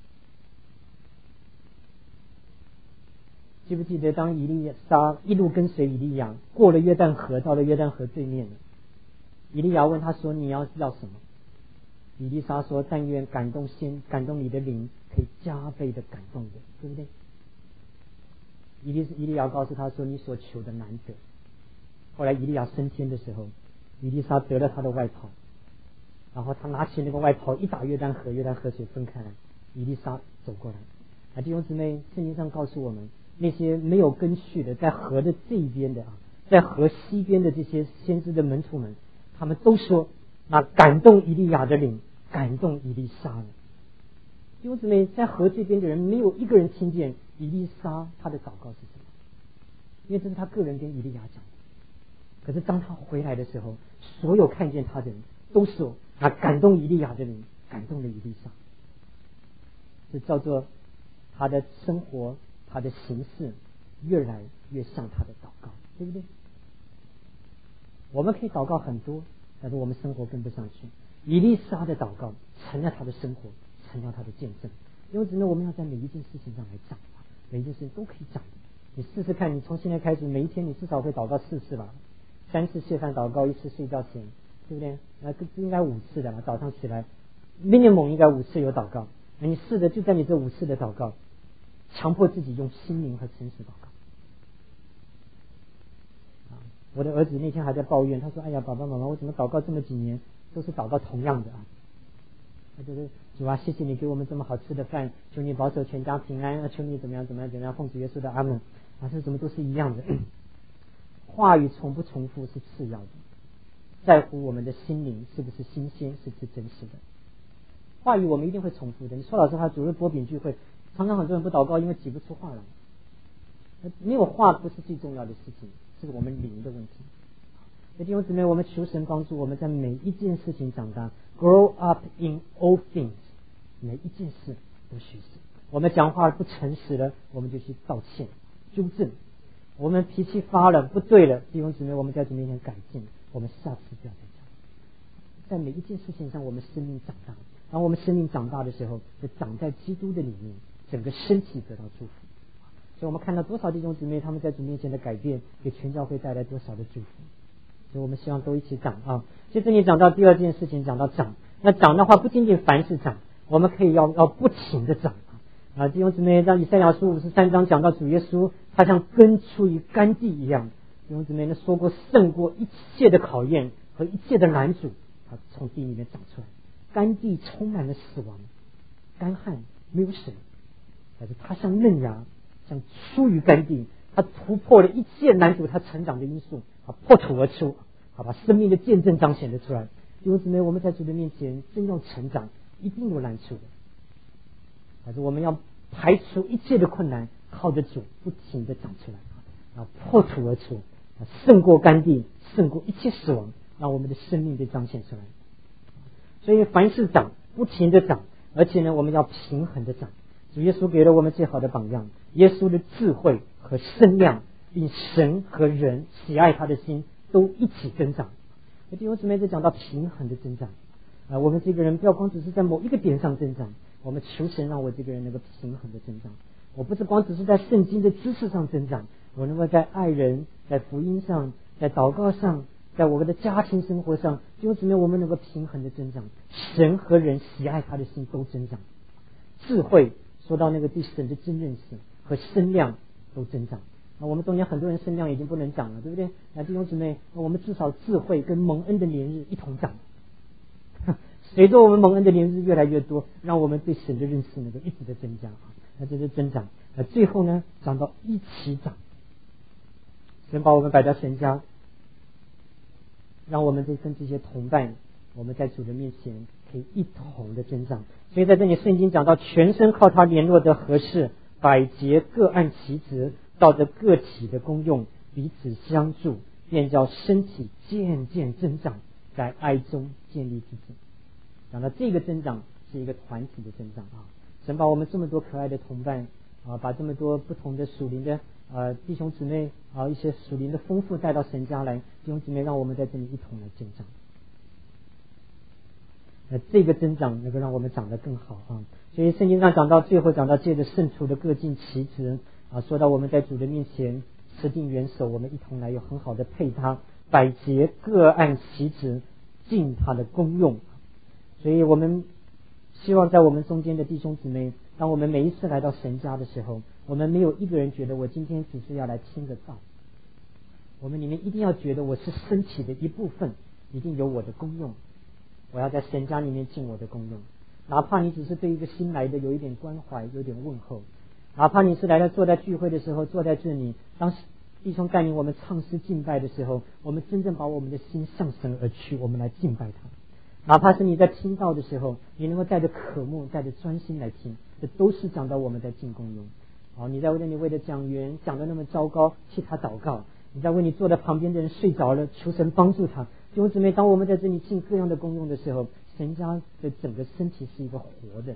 记不记得当以利沙一路跟随以利亚过了约旦河，到了约旦河对面了，以利亚问他说你要要什么？以利沙说但愿感动先感动你的灵可以加倍的感动我，对不对？以利以利亚告诉他说你所求的难得。后来以利亚升天的时候，以利沙得了他的外袍，然后他拿起那个外袍一打约旦河，约旦河水分开来，以利沙走过来。啊，弟兄姊妹，圣经上告诉我们，那些没有跟去的，在河的这一边的啊，在河西边的这些先知的门徒们，他们都说那感动以利亚的灵感动以利沙了。弟兄姊妹，在河这边的人没有一个人听见以利沙他的祷告是什么，因为这是他个人跟以利亚讲的。可是当他回来的时候，所有看见他的人都说那感动以利亚的灵感动了以利沙。这叫做他的生活他的形式越来越像他的祷告，对不对？我们可以祷告很多，但是我们生活跟不上去。以利沙的祷告成了他的生活，成了他的见证。因为只能我们要在每一件事情上来长，每一件事情都可以长。你试试看，你从现在开始每一天你至少会祷告四次吧，三次谢饭祷告，一次睡觉前，对不对？那这应该五次的了，早上起来 minimum 应该五次有祷告。那你试着就在你这五次的祷告，强迫自己用心灵和诚实祷告。啊，我的儿子那天还在抱怨，他说：“哎呀，爸爸妈妈，我怎么祷告这么几年都是祷告同样的啊？”他就是主啊，谢谢你给我们这么好吃的饭，求你保守全家平安，求你怎么样怎么样怎么样，奉主耶稣的阿门。啊，这怎么都是一样的？话语重不重复是次要的，在乎我们的心灵是不是新鲜，是不是真实的。话语我们一定会重复的。你说老实话，主日播饼聚会，常常很多人不祷告，因为挤不出话来。没有话不是最重要的事情，是我们灵的问题。弟兄姊妹，我们求神帮助我们在每一件事情长大 ，grow up in all things， 每一件事都学习。我们讲话不诚实了，我们就去道歉、纠正。我们脾气发了不对了，弟兄姊妹，我们在主面前改进，我们下次不要再讲。在每一件事情上，我们生命长大。当我们生命长大的时候，就长在基督的里面，整个身体得到祝福。所以我们看到多少弟兄姊妹他们在主面前的改变，给全教会带来多少的祝福。所以我们希望都一起长啊。接着你讲到第二件事情，讲到长，那长的话不仅仅凡事长，我们可以要要不停的长啊。弟兄姊妹，让以赛亚书五十三章讲到主耶稣，他像根出于干地一样。弟兄姊妹呢说过，胜过一切的考验和一切的拦阻，他从地里面长出来。干地充满了死亡、干旱，没有水，但是他像嫩芽，像出于干地，他突破了一切拦阻他成长的因素，啊，破土而出，好把生命的见证彰显了出来。弟兄姊妹，我们在主的面前真要成长，一定有难处的，但是我们要排除一切的困难，靠着主不停的长出来，啊，破土而出，啊，胜过干地，胜过一切死亡，让我们的生命被彰显出来。所以凡事长，不停的长，而且呢，我们要平衡的长。主耶稣给了我们最好的榜样，耶稣的智慧和身量，令神和人喜爱他的心都一起增长。弟兄姊妹，在讲到平衡的增长啊，我们这个人不要光只是在某一个点上增长，我们求神让我这个人能够平衡的增长。我不是光只是在圣经的知识上增长，我能够在爱人、在福音上、在祷告上，在我们的家庭生活上，弟兄姊妹，我们能够平衡的增长，神和人喜爱他的心都增长。智慧说到那个对神的真认识和身量都增长。那我们中间很多人身量已经不能长了，对不对？那弟兄姊妹，我们至少智慧跟蒙恩的年日一同长。随着我们蒙恩的年日越来越多，让我们对神的认识能够一直的增加啊。那这是增长。那最后呢，讲到一起长。神把我们摆到神家， 让我们这跟这些同伴，我们在主的面前可以一同的增长。所以在这里圣经讲到，全身靠他联络的合适，百节各按其职，照着个体的功用彼此相助，便叫身体渐渐增长，在爱中建立自己。讲到这个增长是一个团体的增长啊！神把我们这么多可爱的同伴啊，把这么多不同的属灵的呃弟兄姊妹啊，一些属灵的丰富带到神家来，弟兄姊妹让我们在这里一同来增长。那这个增长能够让我们长得更好啊！所以圣经上讲到最后讲到借着圣徒的各尽其职啊，说到我们在主的面前持定元首，我们一同来有很好的配搭，百节各按其职，尽他的功用。所以我们希望在我们中间的弟兄姊妹，当我们每一次来到神家的时候，我们没有一个人觉得我今天只是要来听个道，我们里面一定要觉得我是身体的一部分，一定有我的功用，我要在神家里面尽我的功用。哪怕你只是对一个新来的有一点关怀，有点问候，哪怕你是来到坐在聚会的时候坐在这里，当弟兄带领我们唱诗敬拜的时候，我们真正把我们的心向神而去，我们来敬拜他。哪怕是你在听到的时候，你能够带着渴慕带着专心来听，这都是讲到我们在尽功用。好，你在为了你为了讲员讲的那么糟糕，替他祷告，你在为你坐在旁边的人睡着了，求神帮助他。弟兄姊妹，当我们在这里尽各样的功用的时候，神家的整个身体是一个活的。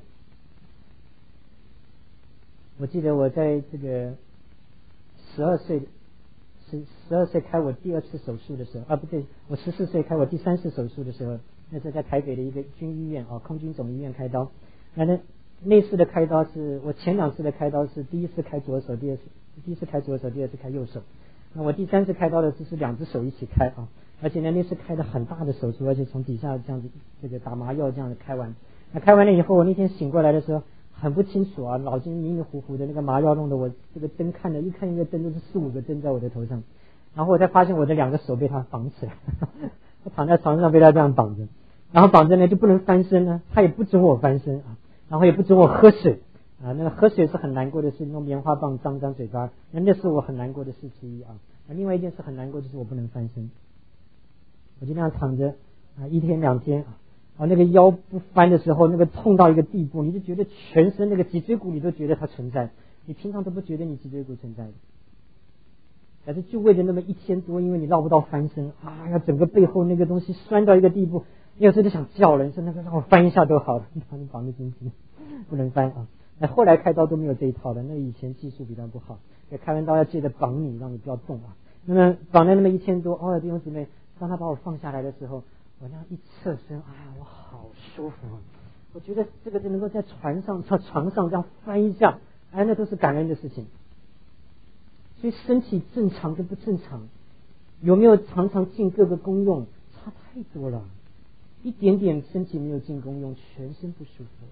我记得我在这个十二岁十十二岁开我第二次手术的时候，啊不对，我十四岁开我第三次手术的时候，那是在台北的一个军医院啊，空军总医院开刀。那那那次的开刀是我前两次的开刀是第一次开左手，第二次第一次开左手，第二次开右手。那我第三次开刀的就是两只手一起开啊，而且呢那次开的很大的手术，而且从底下这样子这个打麻药这样子开完。那开完了以后，我那天醒过来的时候很不清楚啊，脑筋迷迷糊糊的，那个麻药弄得我这个灯看的，一看一个灯都是四五个灯在我的头上，然后我才发现我的两个手被他绑起来，我躺在床上被他这样绑着，然后绑着呢就不能翻身呢，他也不准我翻身啊，然后也不准我喝水啊，那个喝水是很难过的事，用棉花棒张张嘴巴，那那是我很难过的事之一啊。另外一件事很难过就是我不能翻身，我就那样躺着啊，一天两天啊。啊，那个腰不翻的时候，那个痛到一个地步，你就觉得全身那个脊椎骨你都觉得它存在，你平常都不觉得你脊椎骨存在的，但是就为了那么一天多，因为你绕不到翻身，啊呀，整个背后那个东西酸到一个地步，你有时候就想叫了，你说那个让我翻一下都好了，把你绑得紧紧，不能翻啊。那后来开刀都没有这一套的，那以前技术比较不好，开完刀要接着绑你，让你不要动啊。那么绑了那么一天多，哦，弟兄姊妹，当他把我放下来的时候，我那样一侧身，哎呀，我好舒服！我觉得这个就能够在船上、在床上这样翻一下，哎，那都是感恩的事情。所以身体正常跟不正常，有没有常常尽各个功用，差太多了。一点点身体没有尽功用，全身不舒服。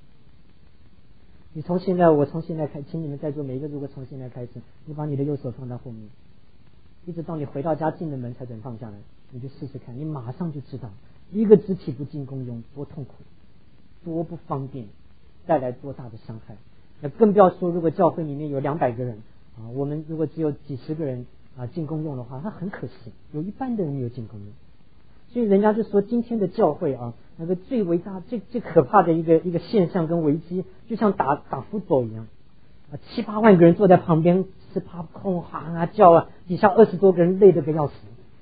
你从现在，我从现在开，请你们在座每一个，如果从现在开始，你把你的右手放到后面，一直到你回到家进了门才准放下来。你就试试看，你马上就知道一个肢体不尽功用多痛苦，多不方便，带来多大的伤害。那更不要说如果教会里面有两百个人啊，我们如果只有几十个人啊尽功用的话，那很可惜，有一半的人没有尽功用。所以人家就说今天的教会啊，那个最伟大、最最可怕的一个一个现象跟危机，就像打打 football 一样啊，七八万个人坐在旁边吃 popcorn 喊啊叫啊，底下二十多个人累得个要死。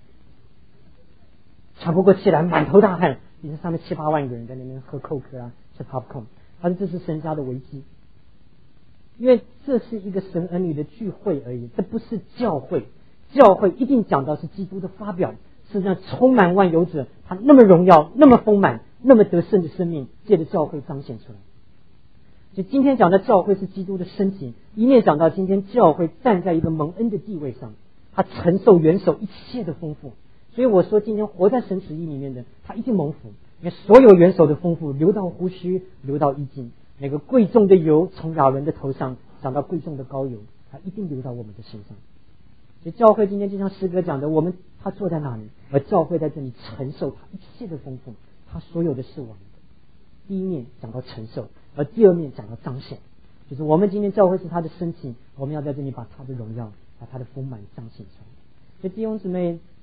喘不过气来，满头大汗，你看上面七八万个人在那边喝 Coke 啊，吃 popcorn， 他说这是神家的危机，因为这是一个神儿女的聚会而已，这不是教会。教会一定讲到是基督的发表，是那充满万有者，他那么荣耀，那么丰满，那么得胜的生命，借着教会彰显出来。所以今天讲的教会是基督的身体，一面讲到今天教会站在一个蒙恩的地位上，他承受元首一切的丰富。所以我说今天活在神旨意里面的，他一定蒙福，因为所有元首的丰富流到胡须，流到衣襟，那个贵重的油从亚伦的头上讲到贵重的膏油，他一定流到我们的身上。所以教会今天就像诗歌讲的，我们他坐在那里，而教会在这里承受他一切的丰富，他所有的是我们的。第一面讲到承受，而第二面讲到彰显，就是我们今天教会是他的身体，我们要在这里把他的荣耀，把他的丰满彰显出来。所以弟兄姊妹，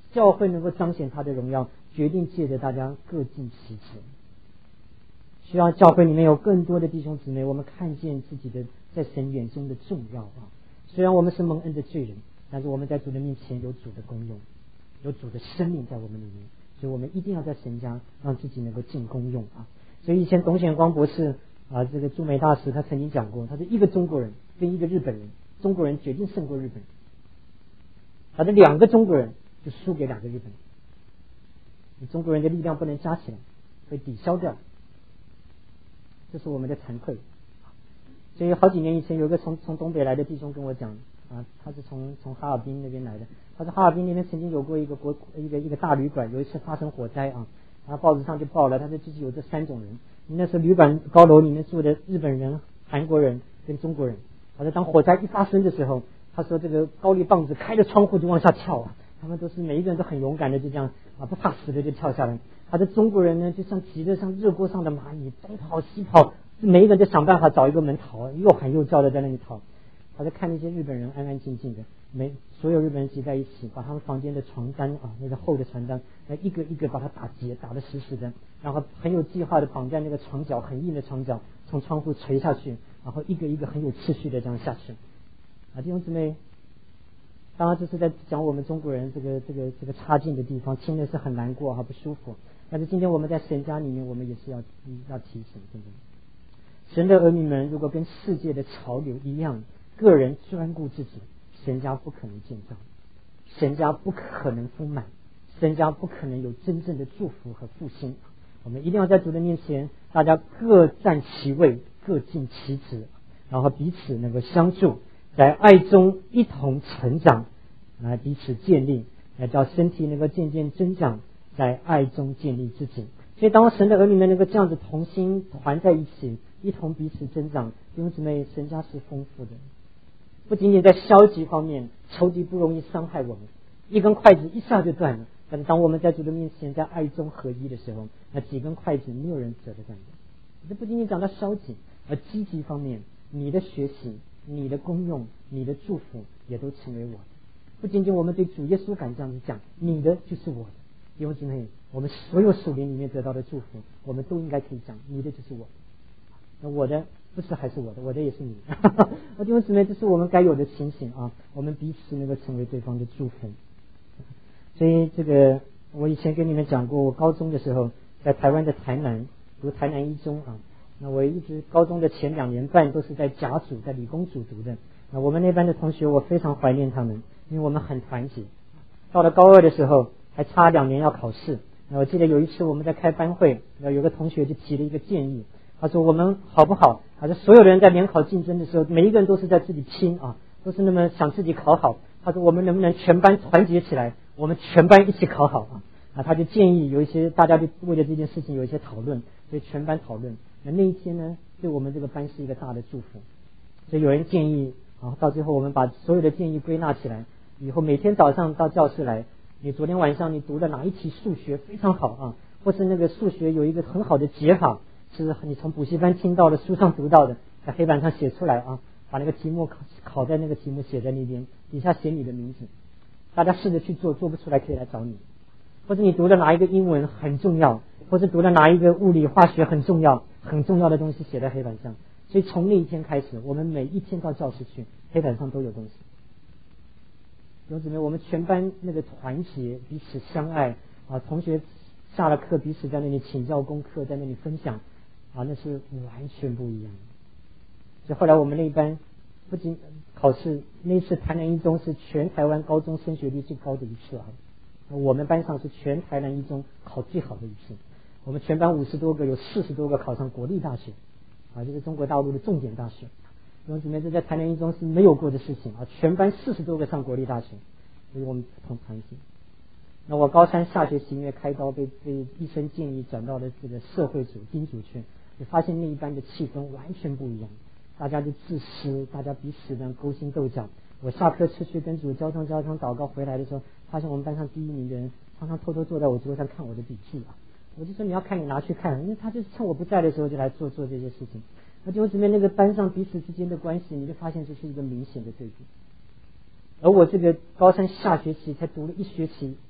教会能够彰显他的荣耀，决定借着大家各尽其职。需要教会里面有更多的弟兄姊妹，我们看见自己的在神眼中的重要啊。虽然我们是蒙恩的罪人，但是我们在主的面前有主的功用，有主的生命在我们里面，所以我们一定要在神家让自己能够尽功用啊。所以以前董显光博士啊，这个驻美大使他曾经讲过，他是一个中国人跟一个日本人，中国人决定胜过日本人，他的两个中国人就输给两个日本人。你中国人的力量不能加起来，会抵消掉，这是我们的惭愧。所以好几年以前，有个从从东北来的弟兄跟我讲啊，他是从从哈尔滨那边来的。他说哈尔滨那边曾经有过一个国一个一个大旅馆，有一次发生火灾啊，然后报纸上就报了，他说就是有这三种人。那时候旅馆高楼里面住的日本人、韩国人跟中国人。他说当火灾一发生的时候，他说这个高丽棒子开着窗户就往下跳啊，他们都是每一个人都很勇敢的，就这样啊不怕死的就跳下来。他的中国人呢，就像急得像热锅上的蚂蚁，东跑西跑，每一个人都想办法找一个门逃，又喊又叫的在那里逃。他在看那些日本人安安静静的，没所有日本人挤在一起，把他们房间的床单啊，那个厚的床单，那一个一个把它打结，打得死死的，然后很有计划的绑在那个床角，很硬的床角，从窗户垂下去，然后一个一个很有秩序的这样下去。啊，弟兄姊妹，当然这是在讲我们中国人这个这个这个差劲的地方，听的是很难过，还不舒服。但是今天我们在神家里面，我们也是要要提醒，真的，神的儿女们如果跟世界的潮流一样，个人专顾自己，神家不可能建造，神家不可能丰满，神家不可能有真正的祝福和复兴。我们一定要在主的面前，大家各占其位，各尽其职，然后彼此能够相助，在爱中一同成长，来彼此建立，来叫身体能够渐渐增长，在爱中建立自己。所以当神的儿女们能够这样子同心团在一起，一同彼此增长，弟兄姊妹，神家是丰富的。不仅仅在消极方面，仇敌不容易伤害我们，一根筷子一下就断了。但是当我们在主的面前，在爱中合一的时候，那几根筷子没有人折得断的。这不仅仅讲到消极，而积极方面，你的学习、你的功用、你的祝福，也都成为我的。不仅仅我们对主耶稣敢这样子讲，你的就是我的。弟兄姊妹，我们所有属灵里面得到的祝福，我们都应该可以讲，你的就是我的。那我的不是还是我的，我的也是你的。我弟兄姊妹，这是我们该有的情形啊！我们彼此能够成为对方的祝福。所以这个我以前跟你们讲过，我高中的时候在台湾的台南读台南一中啊，那我一直高中的前两年半都是在甲组，在理工组读的。那我们那班的同学，我非常怀念他们，因为我们很团结。到了高二的时候，还差两年要考试。那我记得有一次我们在开班会，那有个同学就提了一个建议，他说我们好不好？他说所有的人在联考竞争的时候，每一个人都是在自己拼啊，都是那么想自己考好。他说我们能不能全班团结起来，我们全班一起考好啊？啊，他就建议有一些大家就为了这件事情有一些讨论，所以全班讨论。那那一天呢，对我们这个班是一个大的祝福。所以有人建议啊，到最后我们把所有的建议归纳起来，以后每天早上到教室来，你昨天晚上你读的哪一题数学非常好啊，或是那个数学有一个很好的解法，是你从补习班听到的、书上读到的，在黑板上写出来啊，把那个题目考考在那个题目写在那边，底下写你的名字。大家试着去做，做不出来可以来找你。或者你读的哪一个英文很重要，或者读的哪一个物理化学很重要，很重要的东西写在黑板上。所以从那一天开始，我们每一天到教室去，黑板上都有东西。有姊妹，我们全班那个团结，彼此相爱啊，同学下了课彼此在那里请教功课，在那里分享啊，那是完全不一样的。所以后来我们那一班不仅考试，那一次台南一中是全台湾高中升学率最高的一次啊，我们班上是全台南一中考最好的一次。我们全班五十多个，有四十多个考上国立大学啊，这是中国大陆的重点大学。弟兄姊妹，这在台南一中是没有过的事情啊！全班四十多个上国立大学，所以我们同团结。那我高三下学期因为开刀被被医生建议转到了这个社会组丁组去，就发现那一班的气氛完全不一样，大家就自私，大家彼此的勾心斗角。我下课出去跟主交通交通祷告回来的时候，发现我们班上第一名的人常常偷偷坐在我桌上看我的笔记啊！我就说你要看你拿去看，因为他就是趁我不在的时候就来做做这些事情。而弟兄姊妹，那个班上彼此之间的关系，你就发现这是一个明显的对比。而我这个高三下学期才读了一学期，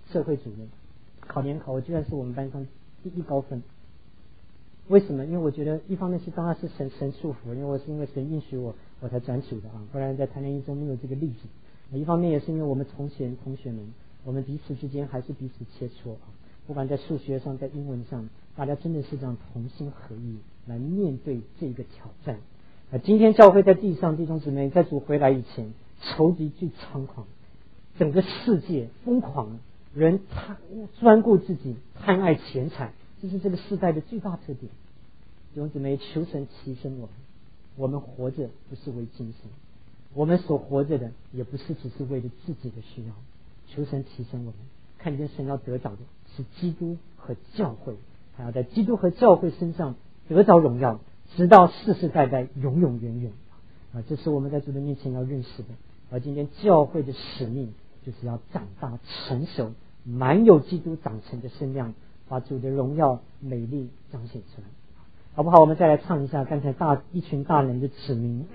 社会主任，考联考我居然是我们班上第一高分。为什么？因为我觉得一方面是当然是神神祝福，因为我是因为神允许我我才转属的啊，不然在台南一中没有这个例子。一方面也是因为我们从前同学们，我们彼此之间还是彼此切磋啊，不管在数学上，在英文上，大家真的是这样同心合意来面对这个挑战。啊，今天教会在地上，弟兄姊妹，在主回来以前，仇敌最猖狂，整个世界疯狂，人贪专顾自己，贪爱钱财，这是这个世代的最大特点。弟兄姊妹，求神提升我们，我们活着不是为今生，我们所活着的也不是只是为了自己的需要。求神提升我们，看见神要得着的是基督和教会，他要在基督和教会身上得着荣耀，直到世世代代永永远远啊！这是我们在主的面前要认识的。而今天教会的使命就是要长大成熟，满有基督长成的身量，把主的荣耀美丽彰显出来，好不好？我们再来唱一下刚才大一群大人的指明。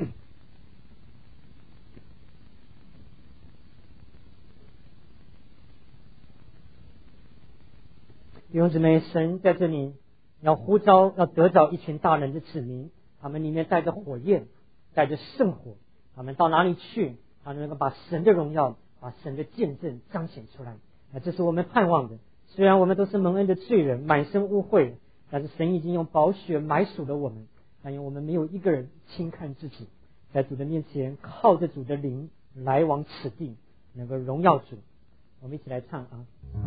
弟兄姊妹，神在这里要呼召，要得着一群大人的子民，他们里面带着火焰，带着圣火，他们到哪里去，他们能够把神的荣耀，把神的见证彰显出来。那这是我们盼望的。虽然我们都是蒙恩的罪人，满身污秽，但是神已经用宝血买赎了我们，但愿我们没有一个人轻看自己，在主的面前靠着主的灵来往此地，能够荣耀主。我们一起来唱啊！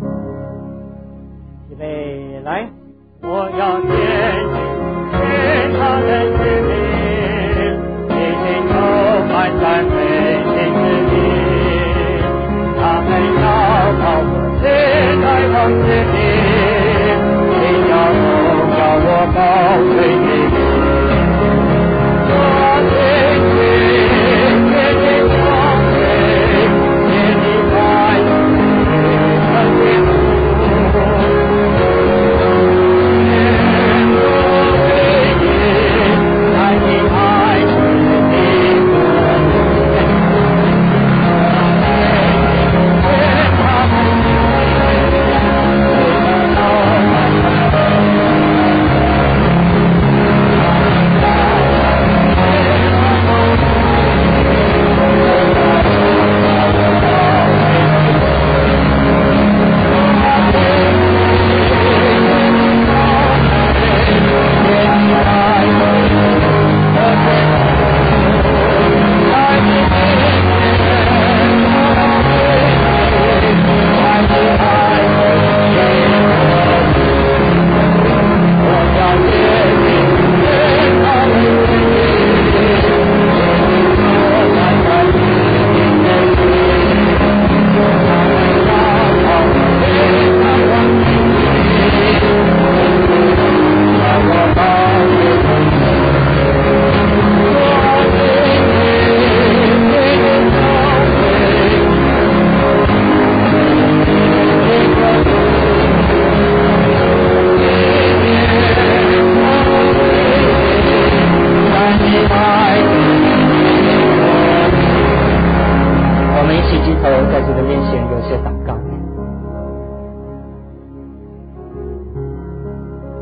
预备来，我要见见他的子民，一心充满在美心之地，他们要靠我现在往之地，你要荣耀我高贵的名，我听见天天光辉，天地在成天主。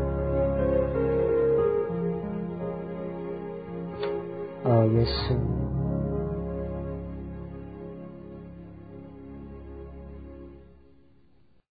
耶稣，